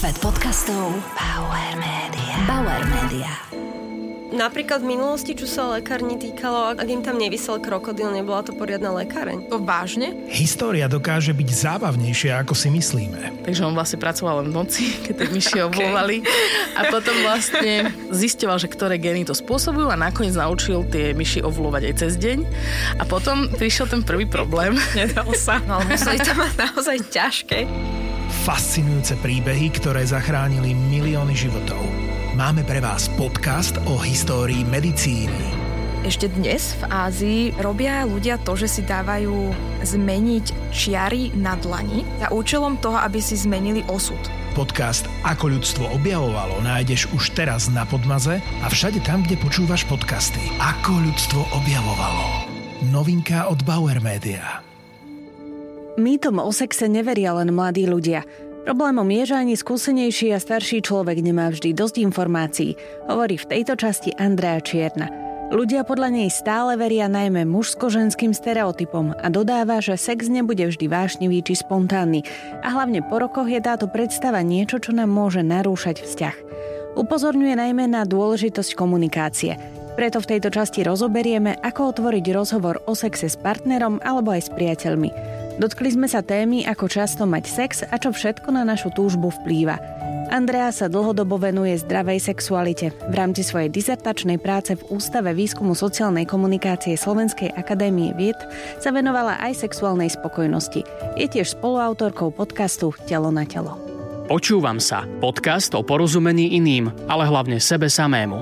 Svet podcastov Bauer Media. Bauer Media. Napríklad v minulosti, čo sa lekárni týkalo, ak im tam nevisel krokodil, nebola to poriadna lekáreň. To vážne? História dokáže byť zábavnejšia, ako si myslíme. Takže on vlastne pracoval len v noci, keď tie myši ovlúvali. A potom vlastne zisťoval, že ktoré gény to spôsobujú a nakoniec naučil tie myši ovlúvať aj cez deň. A potom prišiel ten prvý problém. Nedal sa. No ale museli to mať naozaj ťažké. Fascinujúce príbehy, ktoré zachránili milióny životov. Máme pre vás podcast o histórii medicíny. Ešte dnes v Ázii robia ľudia to, že si dávajú zmeniť čiary na dlani za účelom toho, aby si zmenili osud. Podcast Ako ľudstvo objavovalo nájdeš už teraz na Podmaze a všade tam, kde počúvaš podcasty. Ako ľudstvo objavovalo. Novinka od Bauer Media. Mýtom o sexe neveria len mladí ľudia. Problémom je, že ani skúsenejší a starší človek nemá vždy dosť informácií, hovorí v tejto časti Andrea Čierna. Ľudia podľa nej stále veria najmä mužsko-ženským stereotypom a dodáva, že sex nebude vždy vášnivý či spontánny a hlavne po rokoch je táto predstava niečo, čo nám môže narúšať vzťah. Upozorňuje najmä na dôležitosť komunikácie. Preto v tejto časti rozoberieme, ako otvoriť rozhovor o sexe s partnerom alebo aj s priateľmi. Dotkli sme sa témy, ako často mať sex a čo všetko na našu túžbu vplýva. Andrea sa dlhodobo venuje zdravej sexualite. V rámci svojej dizertačnej práce v Ústave výskumu sociálnej komunikácie Slovenskej akadémie vied sa venovala aj sexuálnej spokojnosti. Je tiež spoluautorkou podcastu Telo na telo. Počúvam sa. Podcast o porozumení iným, ale hlavne sebe samému.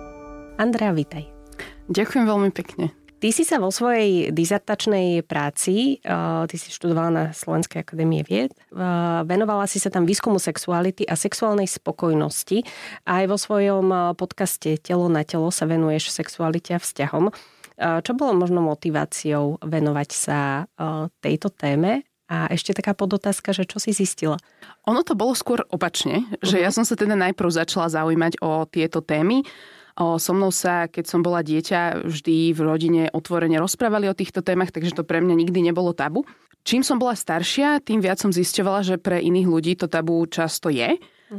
Andrea, vitaj. Ďakujem veľmi pekne. Ty si sa vo svojej dizertačnej práci, ty si študovala na Slovenskej akadémie vied, venovala si sa tam výskumu sexuality a sexuálnej spokojnosti. A aj vo svojom podcaste Telo na telo sa venuješ sexualite a vzťahom. Čo bolo možno motiváciou venovať sa tejto téme? A ešte taká podotázka, že čo si zistila? Ono to bolo skôr opačne, že ja som sa teda najprv začala zaujímať o tieto témy. So mnou sa, keď som bola dieťa, vždy v rodine otvorene rozprávali o týchto témach, takže to pre mňa nikdy nebolo tabu. Čím som bola staršia, tým viac som zisťovala, že pre iných ľudí to tabu často je.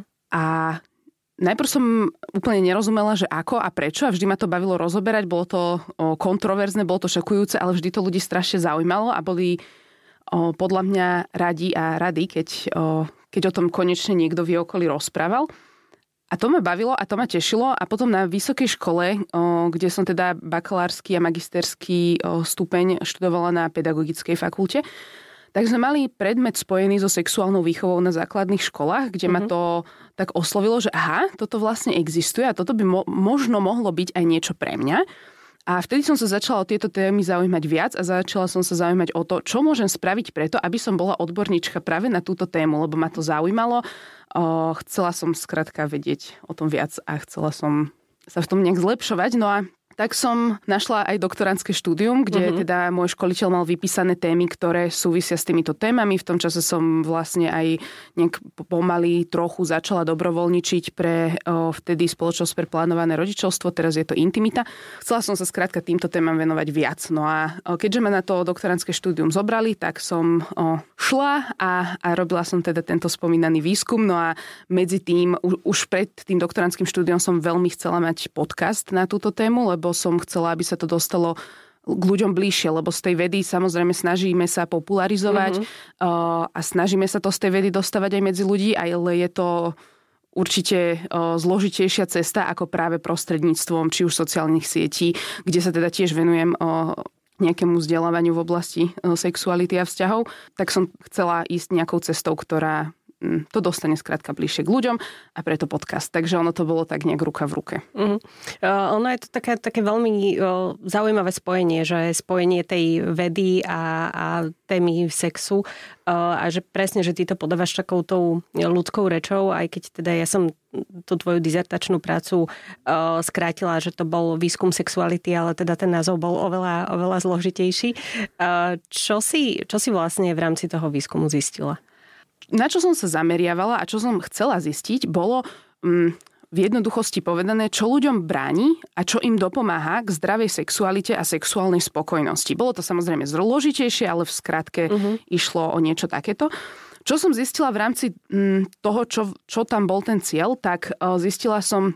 A najprv som úplne nerozumela, že ako a prečo, a vždy ma to bavilo rozoberať, bolo to kontroverzné, bolo to šokujúce, ale vždy to ľudí strašne zaujímalo a boli podľa mňa radi a rady, keď o tom konečne niekto v okolí rozprával. A to ma bavilo a to ma tešilo a potom na vysokej škole, kde som teda bakalársky a magisterský stupeň študovala na pedagogickej fakulte, tak sme mali predmet spojený so sexuálnou výchovou na základných školách, kde ma to tak oslovilo, že aha, toto vlastne existuje a toto by možno mohlo byť aj niečo pre mňa. A vtedy som sa začala o tieto témy zaujímať viac a začala som sa zaujímať o to, čo môžem spraviť preto, aby som bola odborníčka práve na túto tému, lebo ma to zaujímalo. Chcela som skrátka vedieť o tom viac a chcela som sa v tom nejak zlepšovať. No a tak som našla aj doktorandské štúdium, kde teda môj školiteľ mal vypísané témy, ktoré súvisia s týmito témami. V tom čase som vlastne aj nejak pomaly trochu začala dobrovoľničiť pre vtedy Spoločnosť pre plánované rodičovstvo, teraz je to Intimita. Chcela som sa skrátka týmto témam venovať viac. No a keďže ma na to doktorandské štúdium zobrali, tak som šla a robila som teda tento spomínaný výskum. No a medzi tým, už pred tým doktorandským štúdiom som veľmi chcela mať podcast na túto tému, lebo som chcela, aby sa to dostalo k ľuďom bližšie, lebo z tej vedy samozrejme snažíme sa popularizovať a snažíme sa to z tej vedy dostávať aj medzi ľudí, ale je to určite zložitejšia cesta ako práve prostredníctvom či už sociálnych sietí, kde sa teda tiež venujem nejakému vzdelávaniu v oblasti sexuality a vzťahov, tak som chcela ísť nejakou cestou, ktorá to dostane skrátka bližšie k ľuďom a preto podcast. Takže ono to bolo tak nejak ruka v ruke. Ono je to také veľmi zaujímavé spojenie, že spojenie tej vedy a témy sexu a že presne, že ty to podávaš takoutou ľudskou rečou, aj keď teda ja som tú tvoju dizertačnú prácu skrátila, že to bol výskum sexuality, ale teda ten názov bol oveľa zložitejší. Čo si vlastne v rámci toho výskumu zistila? Na čo som sa zameriavala a čo som chcela zistiť, bolo v jednoduchosti povedané, čo ľuďom bráni a čo im dopomáha k zdravej sexualite a sexuálnej spokojnosti. Bolo to samozrejme zložitejšie, ale v skratke išlo o niečo takéto. Čo som zistila v rámci toho, čo tam bol ten cieľ, tak zistila som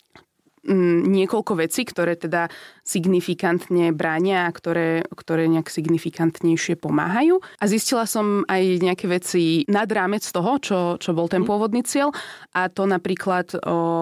niekoľko vecí, ktoré teda signifikantne bránia a ktoré nejak signifikantnejšie pomáhajú. A zistila som aj nejaké veci nad rámec toho, čo bol ten pôvodný cieľ. A to napríklad,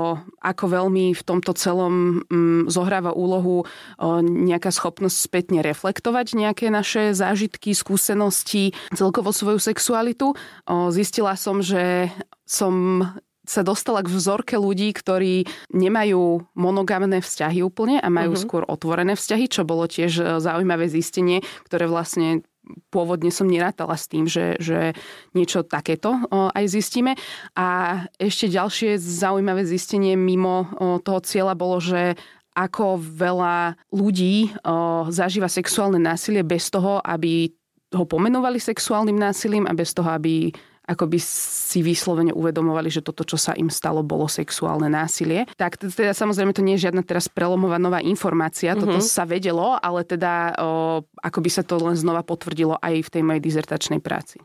ako veľmi v tomto celom zohráva úlohu nejaká schopnosť spätne reflektovať nejaké naše zážitky, skúsenosti, celkovo svoju sexualitu. Zistila som, že som sa dostala k vzorke ľudí, ktorí nemajú monogamné vzťahy úplne a majú skôr otvorené vzťahy, čo bolo tiež zaujímavé zistenie, ktoré vlastne pôvodne som nerátala s tým, že niečo takéto aj zistíme. A ešte ďalšie zaujímavé zistenie mimo toho cieľa bolo, že ako veľa ľudí zažíva sexuálne násilie bez toho, aby ho pomenovali sexuálnym násilím a bez toho, aby akoby si vyslovene uvedomovali, že toto, čo sa im stalo, bolo sexuálne násilie. Tak teda samozrejme to nie je žiadna teraz prelomová nová informácia, toto sa vedelo, ale teda akoby sa to len znova potvrdilo aj v tej mojej dizertačnej práci.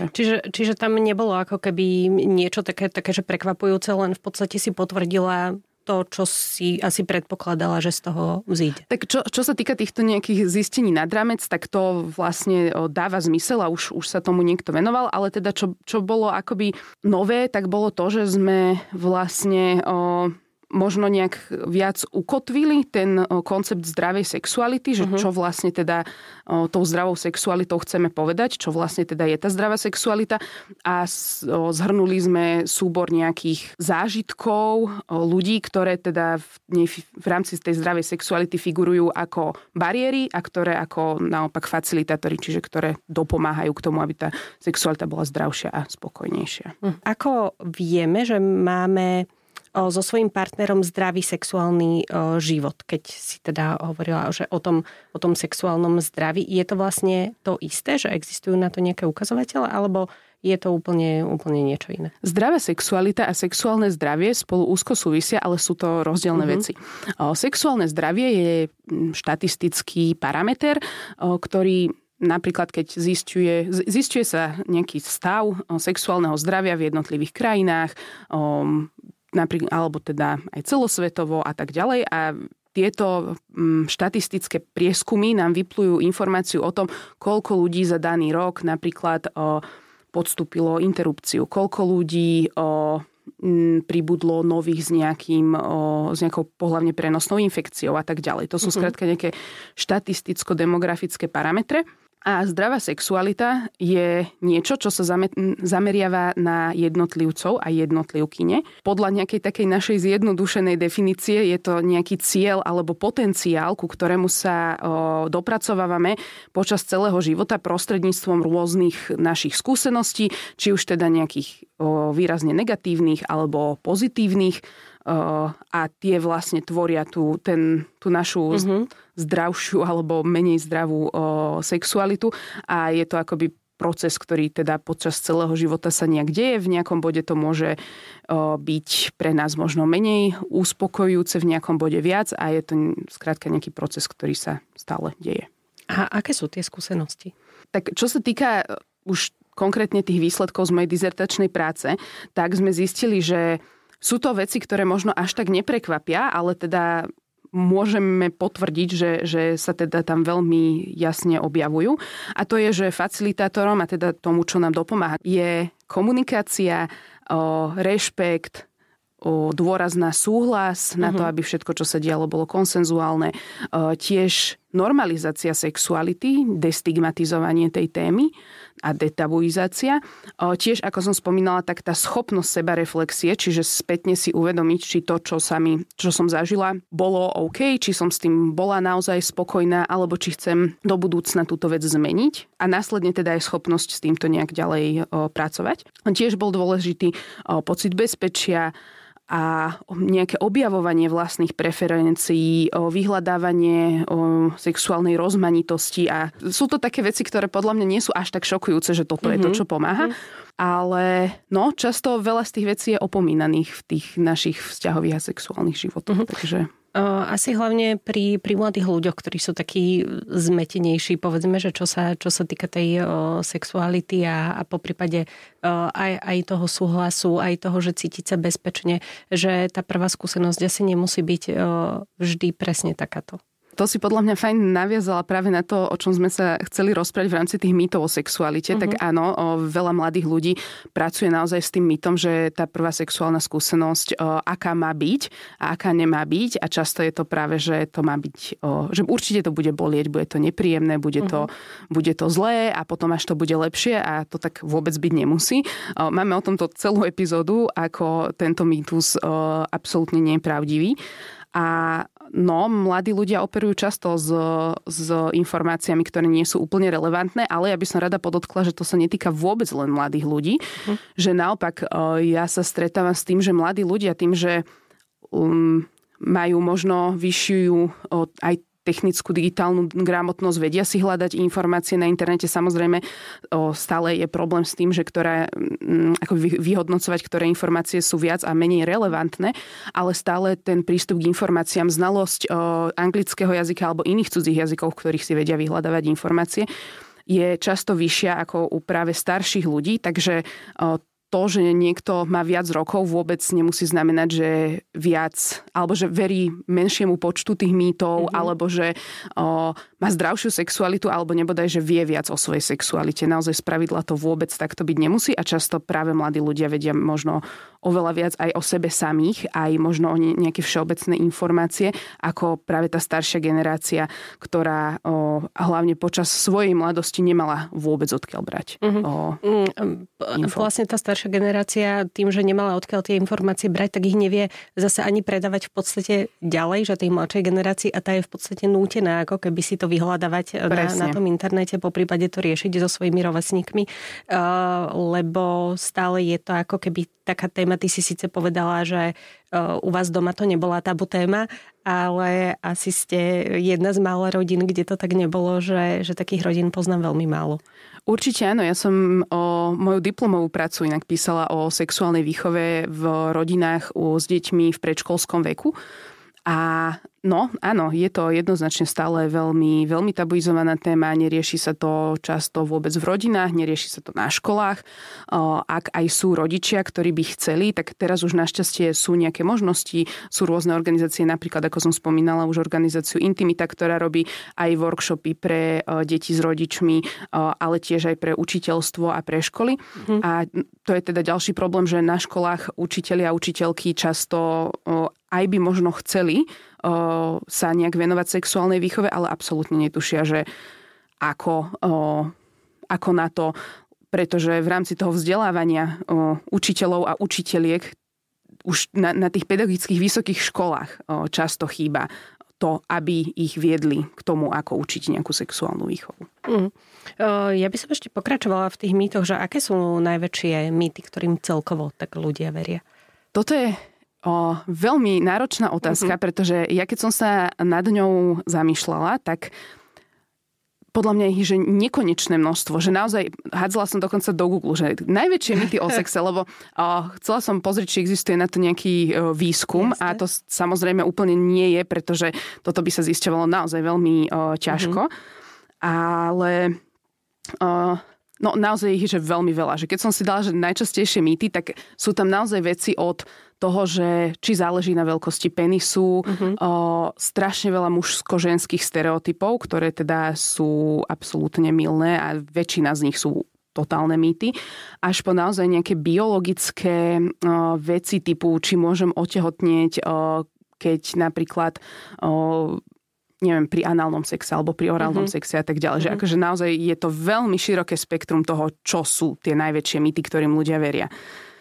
Čiže tam nebolo ako keby niečo také, že prekvapujúce, len v podstate si potvrdila to, čo si asi predpokladala, že z toho vzíde. Tak čo sa týka týchto nejakých zistení nad rámec, tak to vlastne dáva zmysel a už sa tomu niekto venoval, ale teda čo bolo akoby nové, tak bolo to, že sme vlastne možno nejak viac ukotvili ten koncept zdravej sexuality, že čo vlastne teda tou zdravou sexualitou chceme povedať, čo vlastne teda je tá zdravá sexualita a zhrnuli sme súbor nejakých zážitkov ľudí, ktoré teda v rámci tej zdravej sexuality figurujú ako bariéry a ktoré ako naopak facilitátori, čiže ktoré dopomáhajú k tomu, aby tá sexualita bola zdravšia a spokojnejšia. Ako vieme, že máme so svojím partnerom zdravý sexuálny život, keď si teda hovorila že o tom sexuálnom zdraví. Je to vlastne to isté, že existujú na to nejaké ukazovatele, alebo je to úplne niečo iné? Zdravá sexualita a sexuálne zdravie spolu úzko súvisia, ale sú to rozdielne veci. Sexuálne zdravie je štatistický parameter, ktorý napríklad, keď zisťuje sa nejaký stav sexuálneho zdravia v jednotlivých krajinách, alebo teda aj celosvetovo a tak ďalej. A tieto štatistické prieskumy nám vyplujú informáciu o tom, koľko ľudí za daný rok napríklad podstúpilo interrupciu, koľko ľudí pribudlo nových s nejakou pohlavne prenosnou infekciou a tak ďalej. To sú skrátka nejaké štatisticko-demografické parametre. A zdravá sexualita je niečo, čo sa zameriava na jednotlivcov a jednotlivkyne. Podľa nejakej takej našej zjednodušenej definície je to nejaký cieľ alebo potenciál, ku ktorému sa dopracovávame počas celého života prostredníctvom rôznych našich skúseností, či už teda nejakých výrazne negatívnych alebo pozitívnych. A tie vlastne tvoria tú našu zdravšiu alebo menej zdravú sexualitu a je to akoby proces, ktorý teda počas celého života sa nejak deje. V nejakom bode to môže byť pre nás možno menej uspokojujúce, v nejakom bode viac a je to skrátka nejaký proces, ktorý sa stále deje. A aké sú tie skúsenosti? Tak čo sa týka už konkrétne tých výsledkov z mojej dizertačnej práce, tak sme zistili, že sú to veci, ktoré možno až tak neprekvapia, ale teda môžeme potvrdiť, že sa teda tam veľmi jasne objavujú. A to je, že facilitátorom a teda tomu, čo nám dopomáha, je komunikácia, rešpekt, dôraz na súhlas, na to, aby všetko, čo sa dialo, bolo konsenzuálne. Tiež normalizácia sexuality, destigmatizovanie tej témy a detabuizácia. Tiež, ako som spomínala, tak tá schopnosť sebareflexie, čiže spätne si uvedomiť, či to, čo som zažila, bolo OK, či som s tým bola naozaj spokojná, alebo či chcem do budúcna túto vec zmeniť. A následne teda aj schopnosť s týmto nejak ďalej pracovať. Tiež bol dôležitý pocit bezpečia, a nejaké objavovanie vlastných preferencií, vyhľadávanie sexuálnej rozmanitosti. A sú to také veci, ktoré podľa mňa nie sú až tak šokujúce, že toto je to, čo pomáha. Ale často veľa z tých vecí je opomínaných v tých našich vzťahových a sexuálnych životoch. Takže Asi hlavne pri mladých ľuďoch, ktorí sú takí zmetenejší, povedzme, že čo sa týka tej sexuality a poprípade aj toho súhlasu, aj toho, že cítiť sa bezpečne, že tá prvá skúsenosť asi nemusí byť vždy presne takáto. To si podľa mňa fajn naviazala práve na to, o čom sme sa chceli rozprávať v rámci tých mýtov o sexualite. Tak áno, veľa mladých ľudí pracuje naozaj s tým mýtom, že tá prvá sexuálna skúsenosť, aká má byť a aká nemá byť. A často je to práve, že to má byť, že určite to bude bolieť, bude to nepríjemné, bude to zlé a potom až to bude lepšie a to tak vôbec byť nemusí. Máme o tomto celú epizódu, ako tento mýtus absolútne nie je pravdivý. A mladí ľudia operujú často s informáciami, ktoré nie sú úplne relevantné, ale ja by som rada podotkla, že to sa netýka vôbec len mladých ľudí. Že naopak ja sa stretávam s tým, že mladí ľudia tým, že majú možno vyššiu aj technickú digitálnu gramotnosť, vedia si hľadať informácie na internete. Samozrejme, stále je problém s tým, že ako vyhodnocovať, ktoré informácie sú viac a menej relevantné, ale stále ten prístup k informáciám, znalosť anglického jazyka alebo iných cudzích jazykov, v ktorých si vedia vyhľadávať informácie, je často vyššia ako u práve starších ľudí, takže to, že niekto má viac rokov, vôbec nemusí znamenať, že viac, alebo že verí menšiemu počtu tých mýtov, alebo že má zdravšiu sexualitu, alebo nebodaj, že vie viac o svojej sexualite. Naozaj spravidla to vôbec takto byť nemusí a často práve mladí ľudia vedia možno oveľa viac aj o sebe samých, aj možno o nejaké všeobecné informácie, ako práve tá staršia generácia, ktorá hlavne počas svojej mladosti nemala vôbec odkiaľ brať. Vlastne tá staršia generácia tým, že nemala odkiaľ tie informácie brať, tak ich nevie zase ani predávať v podstate ďalej, že tej mladšej generácii a tá je v podstate nútená, ako keby si to vyhľadávať na tom internete, poprípade to riešiť so svojimi rovesníkmi, lebo stále je to ako keby taká téma, ty si síce povedala, že u vás doma to nebola tabu téma, ale asi ste jedna z mála rodín, kde to tak nebolo, že takých rodín poznám veľmi málo. Určite áno, ja som moju diplomovú prácu inak písala o sexuálnej výchove v rodinách s deťmi v predškolskom veku. A áno, je to jednoznačne stále veľmi, veľmi tabuizovaná téma, nerieši sa to často vôbec v rodinách, nerieši sa to na školách. Ak aj sú rodičia, ktorí by chceli, tak teraz už našťastie sú nejaké možnosti, sú rôzne organizácie, napríklad, ako som spomínala, už organizáciu Intimita, ktorá robí aj workshopy pre deti s rodičmi, ale tiež aj pre učiteľstvo a pre školy. A to je teda ďalší problém, že na školách učitelia a učiteľky často aj by možno chceli sa nejak venovať sexuálnej výchove, ale absolútne netušia, že ako na to, pretože v rámci toho vzdelávania učiteľov a učiteľiek už na tých pedagogických vysokých školách často chýba to, aby ich viedli k tomu, ako učiť nejakú sexuálnu výchovu. Ja by som ešte pokračovala v tých mýtoch, že aké sú najväčšie mýty, ktorým celkovo tak ľudia veria? Toto je veľmi náročná otázka, pretože ja keď som sa nad ňou zamýšľala, tak podľa mňa ich je nekonečné množstvo, že naozaj hádzala som dokonca do Google, že najväčšie mýty o sexe, lebo chcela som pozrieť, či existuje na to nejaký výskum. Jasne. A to samozrejme úplne nie je, pretože toto by sa zisťovalo naozaj veľmi ťažko. Ale naozaj ich je že veľmi veľa. Že keď som si dala, že najčastejšie mýty, tak sú tam naozaj veci od toho, že či záleží na veľkosti penisu, strašne veľa mužsko-ženských stereotypov, ktoré teda sú absolútne mylné a väčšina z nich sú totálne mýty, až po naozaj nejaké biologické veci typu, či môžem otehotnieť, keď napríklad neviem, pri análnom sexe alebo pri orálnom sexe a tak ďalej. Že akože naozaj je to veľmi široké spektrum toho, čo sú tie najväčšie mýty, ktorým ľudia veria.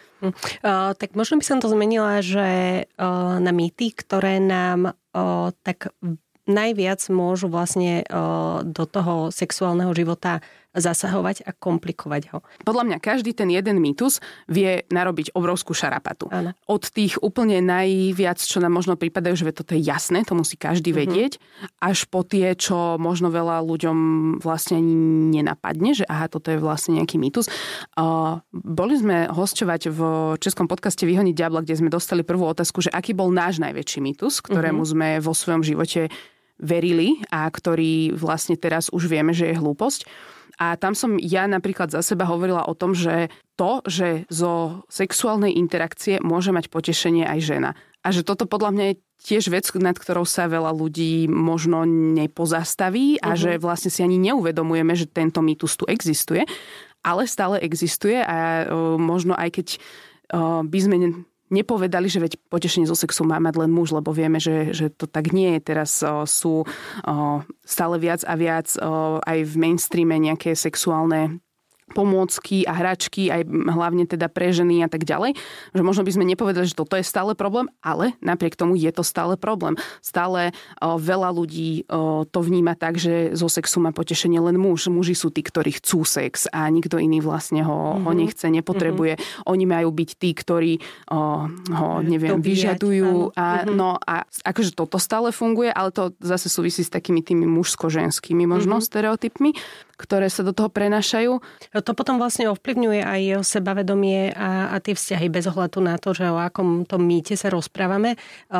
Tak možno by som to zmenila, že na mýty, ktoré nám tak najviac môžu vlastne do toho sexuálneho života zasahovať a komplikovať ho. Podľa mňa každý ten jeden mýtus vie narobiť obrovskú šarapatu. Áno. Od tých úplne najviac, čo nám možno pripadajú, že toto je jasné, to musí každý vedieť, až po tie, čo možno veľa ľuďom vlastne ani nenapadne, že aha, toto je vlastne nejaký mýtus. Boli sme hosťovať v českom podcaste Vyhoniť diabla, kde sme dostali prvú otázku, že aký bol náš najväčší mýtus, ktorému sme vo svojom živote verili a ktorý vlastne teraz už vieme, že je hlúposť. A tam som ja napríklad za seba hovorila o tom, že to, že zo sexuálnej interakcie môže mať potešenie aj žena. A že toto podľa mňa je tiež vec, nad ktorou sa veľa ľudí možno nepozastaví a že vlastne si ani neuvedomujeme, že tento mýtus tu existuje, ale stále existuje a možno aj keď by sme nepovedali, že veď potešenie zo sexu má mať len muž, lebo vieme, že to tak nie je. Teraz sú stále viac a viac aj v mainstreame nejaké sexuálne pomôcky a hračky, aj hlavne teda pre ženy a tak ďalej. Že možno by sme nepovedali, že toto je stále problém, ale napriek tomu je to stále problém. Stále veľa ľudí to vníma tak, že zo sexu má potešenie len muž. Muži sú tí, ktorí chcú sex a nikto iný vlastne ho nechce, nepotrebuje. Oni majú byť tí, ktorí ho, neviem, vyžadujú. A akože toto stále funguje, ale to zase súvisí s takými tými mužsko-ženskými možno stereotypmi, ktoré sa do toho prenášajú. To potom vlastne ovplyvňuje aj jeho sebavedomie a tie vzťahy bez ohľadu na to, že o akom tom mýte sa rozprávame,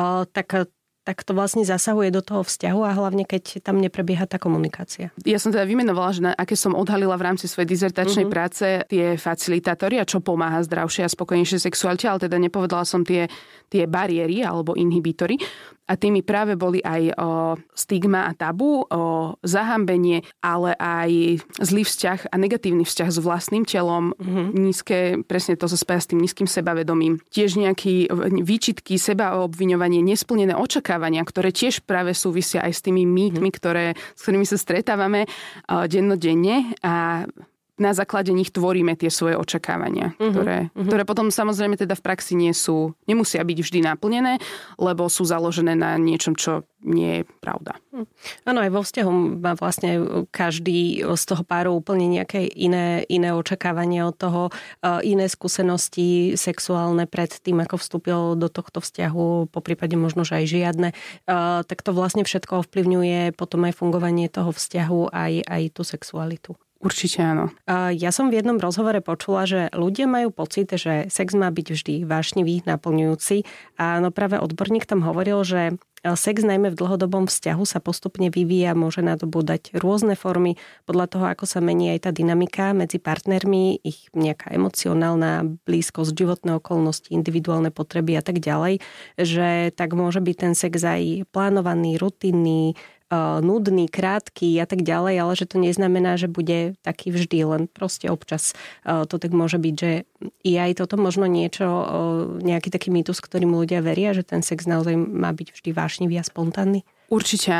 tak to vlastne zasahuje do toho vzťahu a hlavne keď tam neprebieha tá komunikácia. Ja som teda vymenovala, že aké som odhalila v rámci svojej dizertačnej práce tie facilitátory a čo pomáha zdravšej a spokojnejšej sexualite, ale teda nepovedala som tie bariéry alebo inhibitory. A tými práve boli aj stigma a tabu, zahambenie, ale aj zlý vzťah a negatívny vzťah s vlastným telom, nízke, presne to sa spája s tým nízkym sebavedomím. Tiež nejaké výčitky, sebaobviňovanie, nesplnené očakávania, ktoré tiež práve súvisia aj s tými mýtmi, s ktorými sa stretávame dennodenne a na základe nich tvoríme tie svoje očakávania, ktoré potom samozrejme teda v praxi nemusia byť vždy naplnené, lebo sú založené na niečom, čo nie je pravda. Áno, aj vo vzťahu má vlastne každý z toho páru úplne nejaké iné očakávanie od toho, iné skúsenosti sexuálne pred tým, ako vstúpil do tohto vzťahu, poprípade možno, že aj žiadne. Tak to vlastne všetko ovplyvňuje potom aj fungovanie toho vzťahu, aj tú sexualitu. Určite áno. Ja som v jednom rozhovore počula, že ľudia majú pocit, že sex má byť vždy vášnivý, naplňujúci. A no práve odborník tam hovoril, že sex najmä v dlhodobom vzťahu sa postupne vyvíja, môže nadobúdať rôzne formy podľa toho, ako sa mení aj tá dynamika medzi partnermi, ich nejaká emocionálna blízkosť, životné okolnosti, individuálne potreby a tak ďalej, že tak môže byť ten sex aj plánovaný, rutinný, nudný, krátky a tak ďalej, ale že to neznamená, že bude taký vždy, len proste občas to tak môže byť, že je aj toto možno niečo, nejaký taký mýtus, ktorým ľudia veria, že ten sex naozaj má byť vždy vášnivý a spontánny? Určite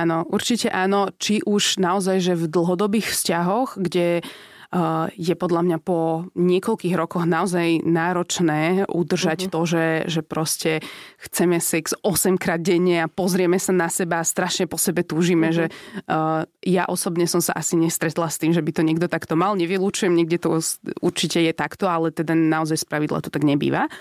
áno. Či už naozaj, že v dlhodobých vzťahoch, kde je podľa mňa po niekoľkých rokoch naozaj náročné udržať to, že proste chceme sex 8-krát denne a pozrieme sa na seba a strašne po sebe túžime, že ja osobne som sa asi nestretla s tým, že by to niekto takto mal. Nevylučujem, niekde to určite je takto, ale teda naozaj spravidla to tak nebýva.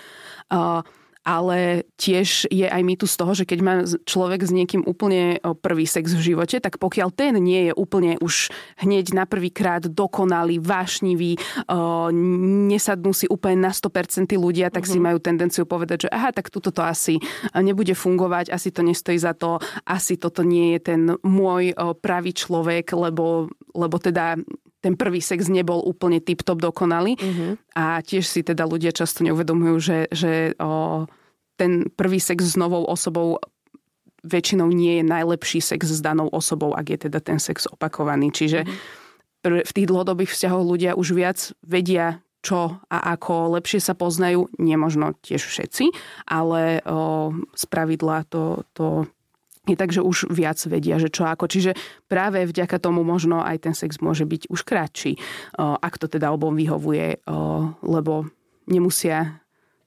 Ale tiež je aj mýtus z toho, že keď má človek s niekým úplne prvý sex v živote, tak pokiaľ ten nie je úplne už hneď na prvýkrát dokonalý, vášnivý, nesadnú si úplne na 100% ľudia, tak si majú tendenciu povedať, že aha, tak tuto to asi nebude fungovať, asi to nestojí za to, asi toto nie je ten môj pravý človek, lebo teda ten prvý sex nebol úplne tip-top dokonalý. A tiež si teda ľudia často neuvedomujú, že ten prvý sex s novou osobou väčšinou nie je najlepší sex s danou osobou, ak je teda ten sex opakovaný. Čiže v tých dlhodobých vzťahoch ľudia už viac vedia, čo a ako lepšie sa poznajú. Nemožno tiež všetci, ale spravidla to je tak, že už viac vedia, že čo ako. Čiže práve vďaka tomu možno aj ten sex môže byť už krátší, ak to teda obom vyhovuje, lebo nemusia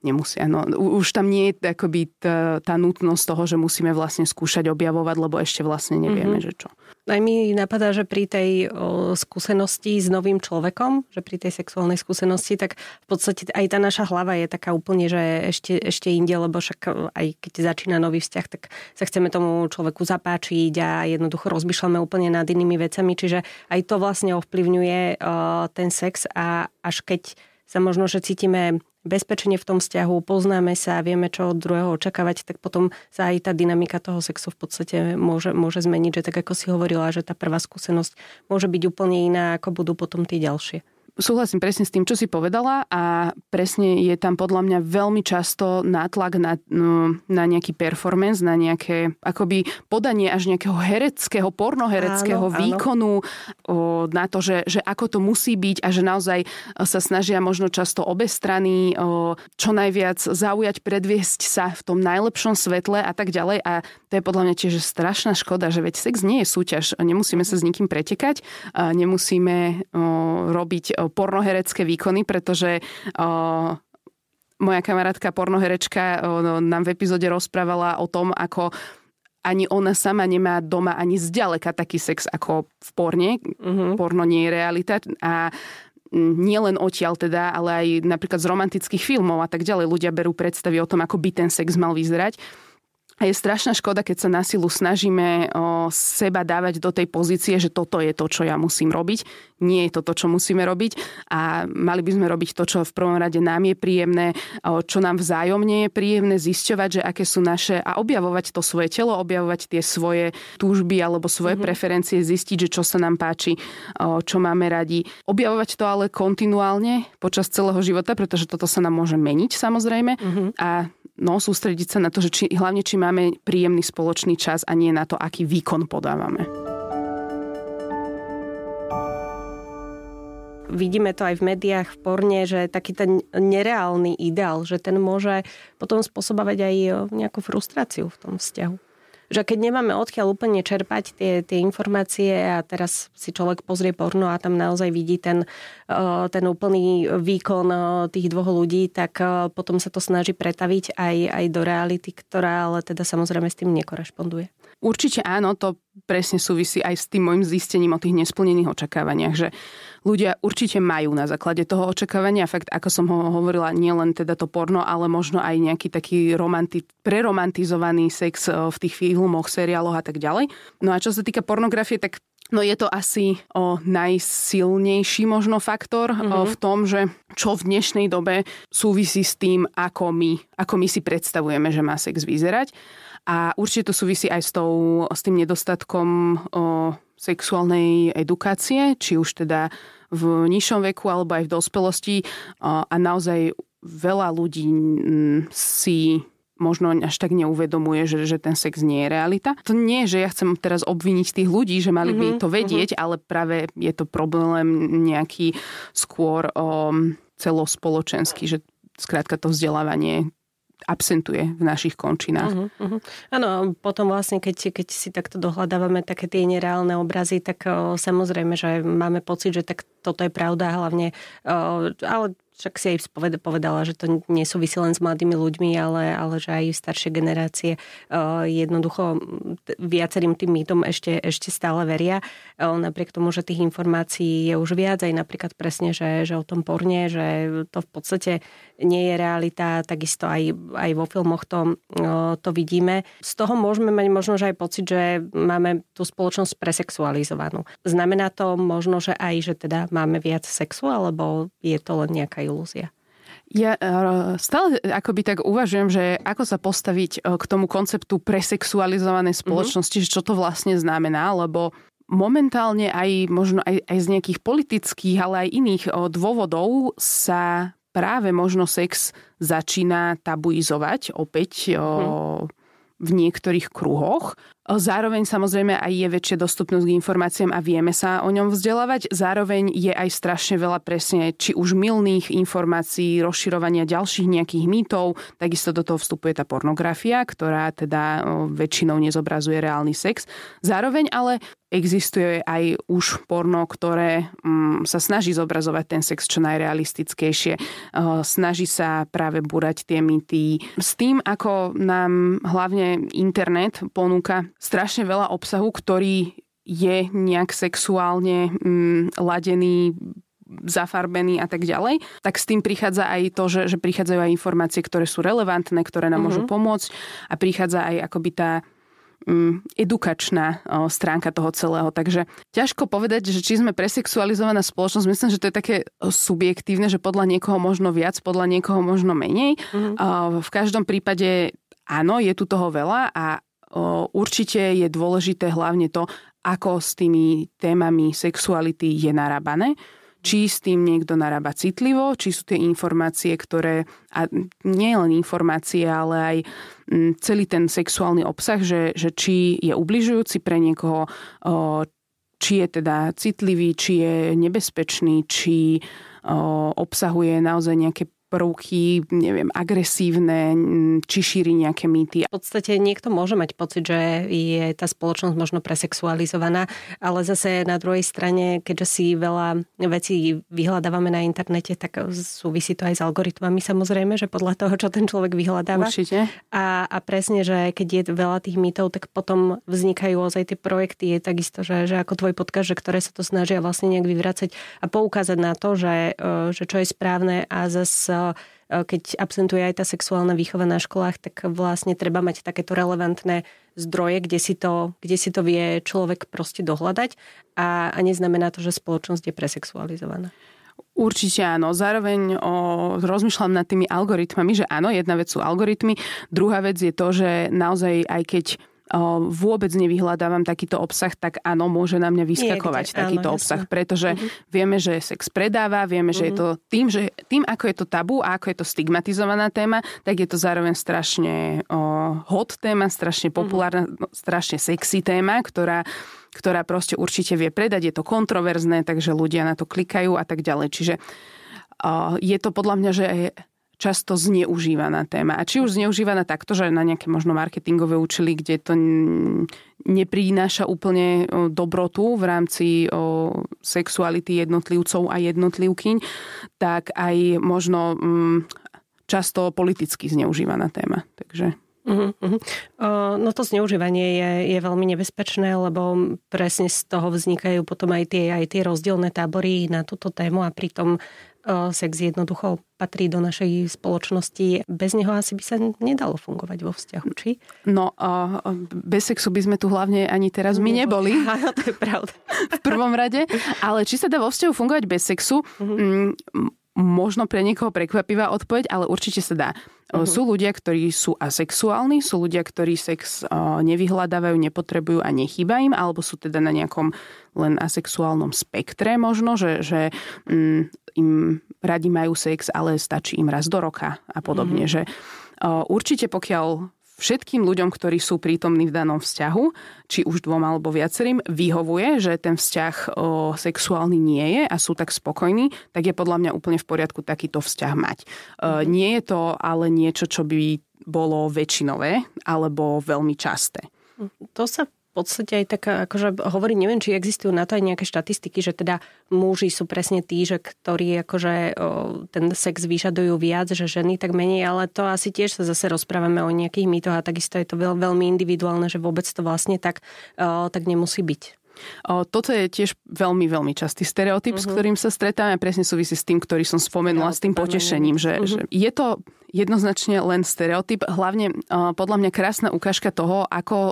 nemusia. No, už tam nie je akoby tá nutnosť toho, že musíme vlastne skúšať objavovať, lebo ešte vlastne nevieme, že čo. Aj mi napadá, že pri tej skúsenosti s novým človekom, že pri tej sexuálnej skúsenosti, tak v podstate aj tá naša hlava je taká úplne, že ešte inde, lebo však aj keď začína nový vzťah, tak sa chceme tomu človeku zapáčiť a jednoducho rozmýšľame úplne nad inými vecami, čiže aj to vlastne ovplyvňuje ten sex a až keď sa možno, že cítime bezpečne v tom vzťahu, poznáme sa, vieme, čo od druhého očakávať, tak potom sa aj tá dynamika toho sexu v podstate môže zmeniť, že tak ako si hovorila, že tá prvá skúsenosť môže byť úplne iná, ako budú potom tie ďalšie. Súhlasím presne s tým, čo si povedala a presne je tam podľa mňa veľmi často nátlak na nejaký performance, na nejaké akoby podanie až nejakého hereckého, pornohereckého výkonu, na to, že ako to musí byť a že naozaj sa snažia možno často obe strany čo najviac zaujať, predviesť sa v tom najlepšom svetle a tak ďalej a to je podľa mňa tiež strašná škoda, že veď sex nie je súťaž, nemusíme sa s nikým pretekať, nemusíme robiť pornoherecké výkony, pretože moja kamarátka pornoherečka nám v epizóde rozprávala o tom, ako ani ona sama nemá doma ani zďaleka taký sex ako v porne. Porno nie je realita a nie len odtiaľ teda, ale aj napríklad z romantických filmov a tak ďalej. Ľudia berú predstavy o tom, ako by ten sex mal vyzerať. A je strašná škoda, keď sa na silu snažíme seba dávať do tej pozície, že toto je to, čo ja musím robiť. Nie je to to, čo musíme robiť. A mali by sme robiť to, čo v prvom rade nám je príjemné, čo nám vzájomne je príjemné, zisťovať, že aké sú naše a objavovať to svoje telo, objavovať tie svoje túžby alebo svoje preferencie, zistiť, že čo sa nám páči, čo máme radi. Objavovať to ale kontinuálne počas celého života, pretože toto sa nám môže meniť samozrejme. A sústrediť sa na to, že hlavne či máme príjemný spoločný čas a nie na to, aký výkon podávame. Vidíme to aj v médiách, v porne, že taký ten nereálny ideál, že ten môže potom spôsobovať aj nejakú frustráciu v tom vzťahu. Že keď nemáme odkiaľ úplne čerpať tie informácie a teraz si človek pozrie porno a tam naozaj vidí ten úplný výkon tých dvoch ľudí, tak potom sa to snaží pretaviť aj do reality, ktorá ale teda samozrejme s tým nekorešponduje. Určite áno, to presne súvisí aj s tým môjim zistením o tých nesplnených očakávaniach, že ľudia určite majú na základe toho očakávania, fakt, ako som ho hovorila, nie len teda to porno, ale možno aj nejaký taký preromantizovaný sex v tých filmoch, seriáloch a tak ďalej. No a čo sa týka pornografie, tak je to asi najsilnejší možno faktor v tom, že čo v dnešnej dobe súvisí s tým, ako my si predstavujeme, že má sex vyzerať. A určite to súvisí aj s tým nedostatkom sexuálnej edukácie, či už teda v nižšom veku alebo aj v dospelosti. A naozaj veľa ľudí si možno až tak neuvedomuje, že ten sex nie je realita. To nie je, že ja chcem teraz obviniť tých ľudí, že mali by to vedieť, ale práve je to problém nejaký skôr celospoločenský, že skrátka to vzdelávanie absentuje v našich končinách. Áno, potom vlastne, keď si takto dohľadávame také tie nereálne obrazy, tak samozrejme, že máme pocit, že tak toto je pravda, hlavne, ale však si aj povedala, že to nesúvisí len s mladými ľuďmi, ale že aj staršie generácie jednoducho viacerým tým mýtom ešte stále veria. Napriek tomu, že tých informácií je už viac, aj napríklad presne, že o tom porne, že to v podstate nie je realita, takisto aj vo filmoch to vidíme. Z toho môžeme mať možno že aj pocit, že máme tú spoločnosť presexualizovanú. Znamená to možno, že aj, že teda máme viac sexu, alebo je to len nejaká ilúzia? Ja stále akoby tak uvažujem, že ako sa postaviť k tomu konceptu presexualizovanej spoločnosti, že čo to vlastne znamená, lebo momentálne aj možno aj z nejakých politických, ale aj iných dôvodov sa práve možno sex začína tabuizovať opäť v niektorých kruhoch. Zároveň samozrejme aj je väčšia dostupnosť k informáciám a vieme sa o ňom vzdelávať. Zároveň je aj strašne veľa presne či už mylných informácií, rozširovania ďalších nejakých mýtov. Takisto do toho vstupuje tá pornografia, ktorá teda väčšinou nezobrazuje reálny sex. Zároveň ale existuje aj už porno, ktoré sa snaží zobrazovať ten sex čo najrealistickejšie. Snaží sa práve búrať tie mýty. S tým, ako nám hlavne internet ponúka strašne veľa obsahu, ktorý je nejak sexuálne ladený, zafarbený a tak ďalej, tak s tým prichádza aj to, že prichádzajú aj informácie, ktoré sú relevantné, ktoré nám môžu pomôcť a prichádza aj akoby tá edukačná stránka toho celého. Takže ťažko povedať, že či sme presexualizovaná spoločnosť. Myslím, že to je také subjektívne, že podľa niekoho možno viac, podľa niekoho možno menej. V každom prípade áno, je tu toho veľa a určite je dôležité hlavne to, ako s tými témami sexuality je narábané. Či s tým niekto narába citlivo, či sú tie informácie, ktoré, a nie len informácie, ale aj celý ten sexuálny obsah, že či je ubližujúci pre niekoho, či je teda citlivý, či je nebezpečný, či obsahuje naozaj nejaké prvky, neviem, agresívne, či šíri nejaké mýty. V podstate niekto môže mať pocit, že je tá spoločnosť možno presexualizovaná, ale zase na druhej strane, keďže si veľa vecí vyhľadávame na internete, tak súvisí to aj s algoritmami samozrejme, že podľa toho, čo ten človek vyhľadáva. Určite. A presne, že keď je veľa tých mýtov, tak potom vznikajú ozaj tie projekty, je takisto, že ako tvoj podcast, že ktoré sa to snažia vlastne nejak vyvracať a poukázať na to, že čo je správne a zase keď absentuje aj tá sexuálna výchova na školách, tak vlastne treba mať takéto relevantné zdroje, kde si to vie človek proste dohľadať a neznamená to, že spoločnosť je presexualizovaná. Určite áno. Zároveň rozmýšľam nad tými algoritmami, že áno, jedna vec sú algoritmy, druhá vec je to, že naozaj aj keď vôbec nevyhľadávam takýto obsah, tak áno, môže na mňa vyskakovať takýto obsah, pretože vieme, že sex predáva, vieme, že je to tým, ako je to tabu a ako je to stigmatizovaná téma, tak je to zároveň strašne hot téma, strašne populárna, strašne sexy téma, ktorá proste určite vie predať, je to kontroverzné, takže ľudia na to klikajú a tak ďalej. Čiže je to podľa mňa, že často zneužívaná téma. A či už zneužívaná takto, že na nejaké možno marketingové účely, kde to neprináša úplne dobrotu v rámci sexuality jednotlivcov a jednotlivkyň, tak aj možno často politicky zneužívaná téma. Takže... No to zneužívanie je veľmi nebezpečné, lebo presne z toho vznikajú potom aj tie rozdielne tábory na túto tému a pritom sex jednoducho patrí do našej spoločnosti. Bez neho asi by sa nedalo fungovať vo vzťahu, či? No, bez sexu by sme tu hlavne ani teraz my neboli. Áno, to je pravda. V prvom rade. Ale či sa dá vo vzťahu fungovať bez sexu? Možno pre niekoho prekvapivá odpoveď, ale určite sa dá. Sú ľudia, ktorí sú asexuálni, sú ľudia, ktorí sex nevyhľadávajú, nepotrebujú a nechýba im, alebo sú teda na nejakom len asexuálnom spektre možno, že im radi majú sex, ale stačí im raz do roka a podobne. Že určite pokiaľ všetkým ľuďom, ktorí sú prítomní v danom vzťahu, či už dvom alebo viacerým, vyhovuje, že ten vzťah sexuálny nie je a sú tak spokojní, tak je podľa mňa úplne v poriadku takýto vzťah mať. Nie je to ale niečo, čo by bolo väčšinové alebo veľmi časté. To sa v podstate aj tak, akože hovorím, neviem, či existujú na to aj nejaké štatistiky, že teda muži sú presne tí, že ktorí akože ten sex vyžadujú viac, že ženy tak menej, ale to asi tiež sa zase rozprávame o nejakých mýtoch a takisto je to veľmi individuálne, že vôbec to vlastne tak nemusí byť. Toto je tiež veľmi, veľmi častý stereotyp, s ktorým sa stretáme, presne súvisí s tým, ktorý som spomenula, s tým potešením, že je to jednoznačne len stereotyp, hlavne podľa mňa krásna ukážka toho,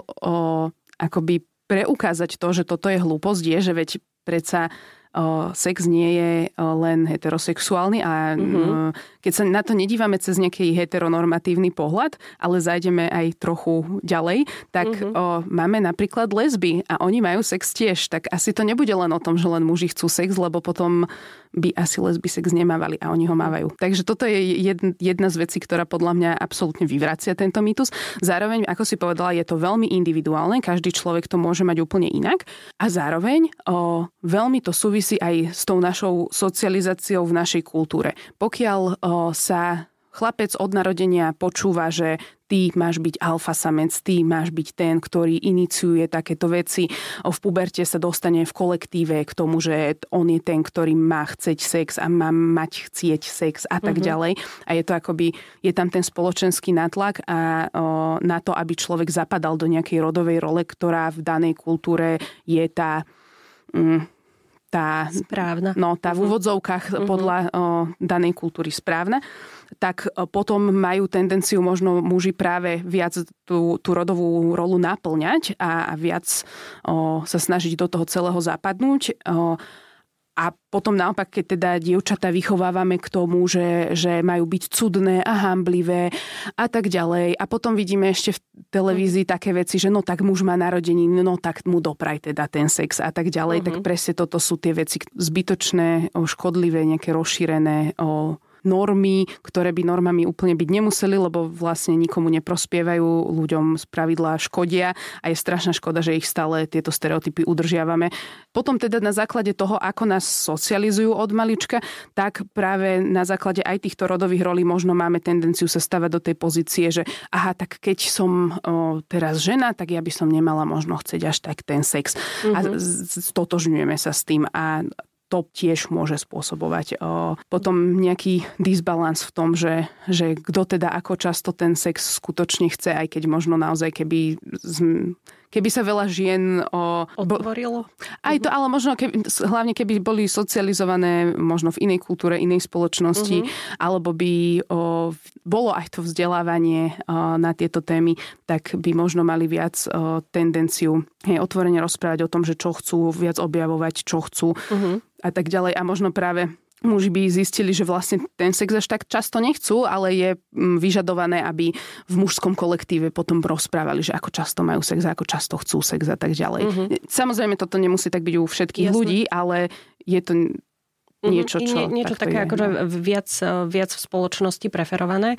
akoby preukázať to, že toto je hlúposť, je, že veď predsa sex nie je len heterosexuálny a keď sa na to nedívame cez nejaký heteronormatívny pohľad, ale zajdeme aj trochu ďalej, tak máme napríklad lesby a oni majú sex tiež, tak asi to nebude len o tom, že len muži chcú sex, lebo potom by asi lesby sex nemávali a oni ho mávajú. Takže toto je jedna z vecí, ktorá podľa mňa absolútne vyvracia tento mýtus. Zároveň, ako si povedala, je to veľmi individuálne, každý človek to môže mať úplne inak a zároveň veľmi to súvisí aj s tou našou socializáciou v našej kultúre. Pokiaľ sa chlapec od narodenia počúva, že ty máš byť alfa samec, ty máš byť ten, ktorý iniciuje takéto veci. V puberte sa dostane v kolektíve k tomu, že on je ten, ktorý má chceť sex a má mať chcieť sex a tak ďalej. A je to akoby, je tam ten spoločenský nátlak a na to, aby človek zapadal do nejakej rodovej role, ktorá v danej kultúre je tá správna. No, tá v úvodzovkách podľa danej kultúry správna, tak potom majú tendenciu možno muži práve viac tú rodovú rolu naplňať a viac sa snažiť do toho celého zapadnúť. A potom naopak, keď teda dievčatá vychovávame k tomu, že majú byť cudné a hanblivé a tak ďalej. A potom vidíme ešte v televízii také veci, že no tak muž má narodeniny, no tak mu dopraj teda ten sex a tak ďalej. Tak presne toto sú tie veci zbytočné, škodlivé, nejaké rozšírené normy, ktoré by normami úplne byť nemuseli, lebo vlastne nikomu neprospievajú, ľuďom spravidla škodia a je strašná škoda, že ich stále tieto stereotypy udržiavame. Potom teda na základe toho, ako nás socializujú od malička, tak práve na základe aj týchto rodových rolí možno máme tendenciu sa stavať do tej pozície, že aha, tak keď som teraz žena, tak ja by som nemala možno chcieť až tak ten sex. A stotožňujeme sa s tým a to tiež môže spôsobovať potom nejaký disbalans v tom, že kto teda ako často ten sex skutočne chce, aj keď možno naozaj keby sa veľa žien otvorilo. Aj to, ale možno hlavne keby boli socializované možno v inej kultúre, inej spoločnosti, alebo by bolo aj to vzdelávanie na tieto témy, tak by možno mali viac tendenciu otvorene rozprávať o tom, že čo chcú, viac objavovať, čo chcú a tak ďalej. A možno práve muži by zistili, že vlastne ten sex až tak často nechcú, ale je vyžadované, aby v mužskom kolektíve potom rozprávali, že ako často majú sex, ako často chcú sex a tak ďalej. Samozrejme, toto nemusí tak byť u všetkých ľudí, ale je to niečo, čo... Niečo také akože viac v spoločnosti preferované.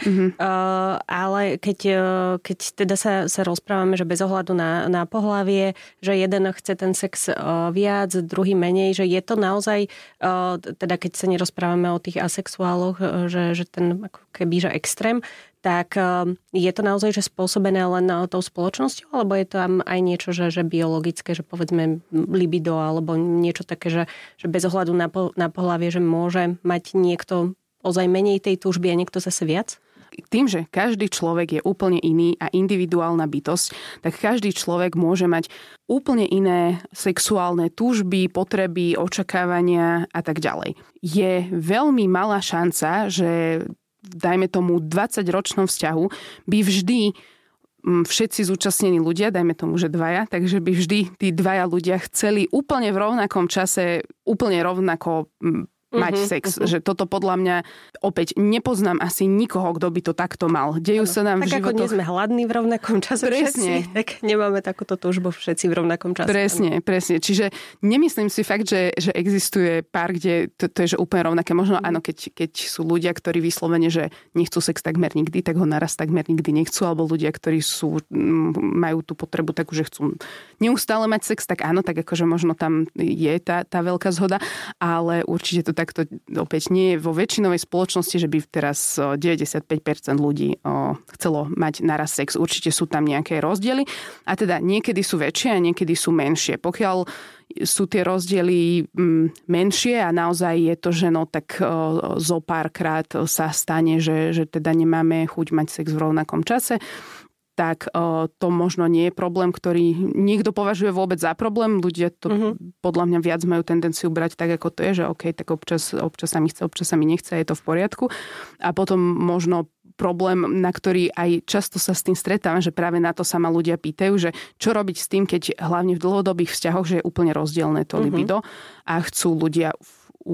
Ale keď teda sa rozprávame, že bez ohľadu na pohlavie, že jeden chce ten sex viac, druhý menej, že je to naozaj, teda keď sa nerozprávame o tých asexuáloch, že ten ako keby, že extrém, tak je to naozaj že spôsobené len tou spoločnosťou, alebo je tam aj niečo, že biologické, že povedzme libido, alebo niečo také, že bez ohľadu na pohlavie, že môže mať niekto ozaj menej tej túžby a niekto zase viac? Tým, že každý človek je úplne iný a individuálna bytosť, tak každý človek môže mať úplne iné sexuálne túžby, potreby, očakávania a tak ďalej. Je veľmi malá šanca, že dajme tomu 20-ročnom vzťahu, by vždy všetci zúčastnení ľudia, dajme tomu, že dvaja, takže by vždy tí dvaja ľudia chceli úplne v rovnakom čase, úplne rovnako mať sex. Že toto podľa mňa, opäť nepoznám asi nikoho, kto by to takto mal. Dejú sa nám v životoch... Tak ako nie sme hladní v rovnakom čase všetci, tak nemáme takúto túžbu všetci v rovnakom čase. Presne. Čiže nemyslím si fakt, že existuje pár, kde to je že úplne rovnaké. Možno áno, keď sú ľudia, ktorí vyslovene, že nechcú sex takmer nikdy, tak ho naraz takmer nikdy nechcú, alebo ľudia, ktorí majú tú potrebu takú, že chcú neustále mať sex, tak áno, tak akože možno tam je tá veľká zhoda, ale určite to takto opäť nie je vo väčšinovej spoločnosti, že by teraz 95% ľudí chcelo mať naraz sex. Určite sú tam nejaké rozdiely a teda niekedy sú väčšie a niekedy sú menšie. Pokiaľ sú tie rozdiely menšie a naozaj je to, že no tak zo párkrát sa stane, že teda nemáme chuť mať sex v rovnakom čase, tak to možno nie je problém, ktorý niekto považuje vôbec za problém. Ľudia to podľa mňa viac majú tendenciu brať tak, ako to je, že OK, tak občas sa mi chce, občas sa mi nechce, je to v poriadku. A potom možno problém, na ktorý aj často sa s tým stretávam, že práve na to sa ma ľudia pýtajú, že čo robiť s tým, keď hlavne v dlhodobých vzťahoch, že je úplne rozdielne to libido a chcú ľudia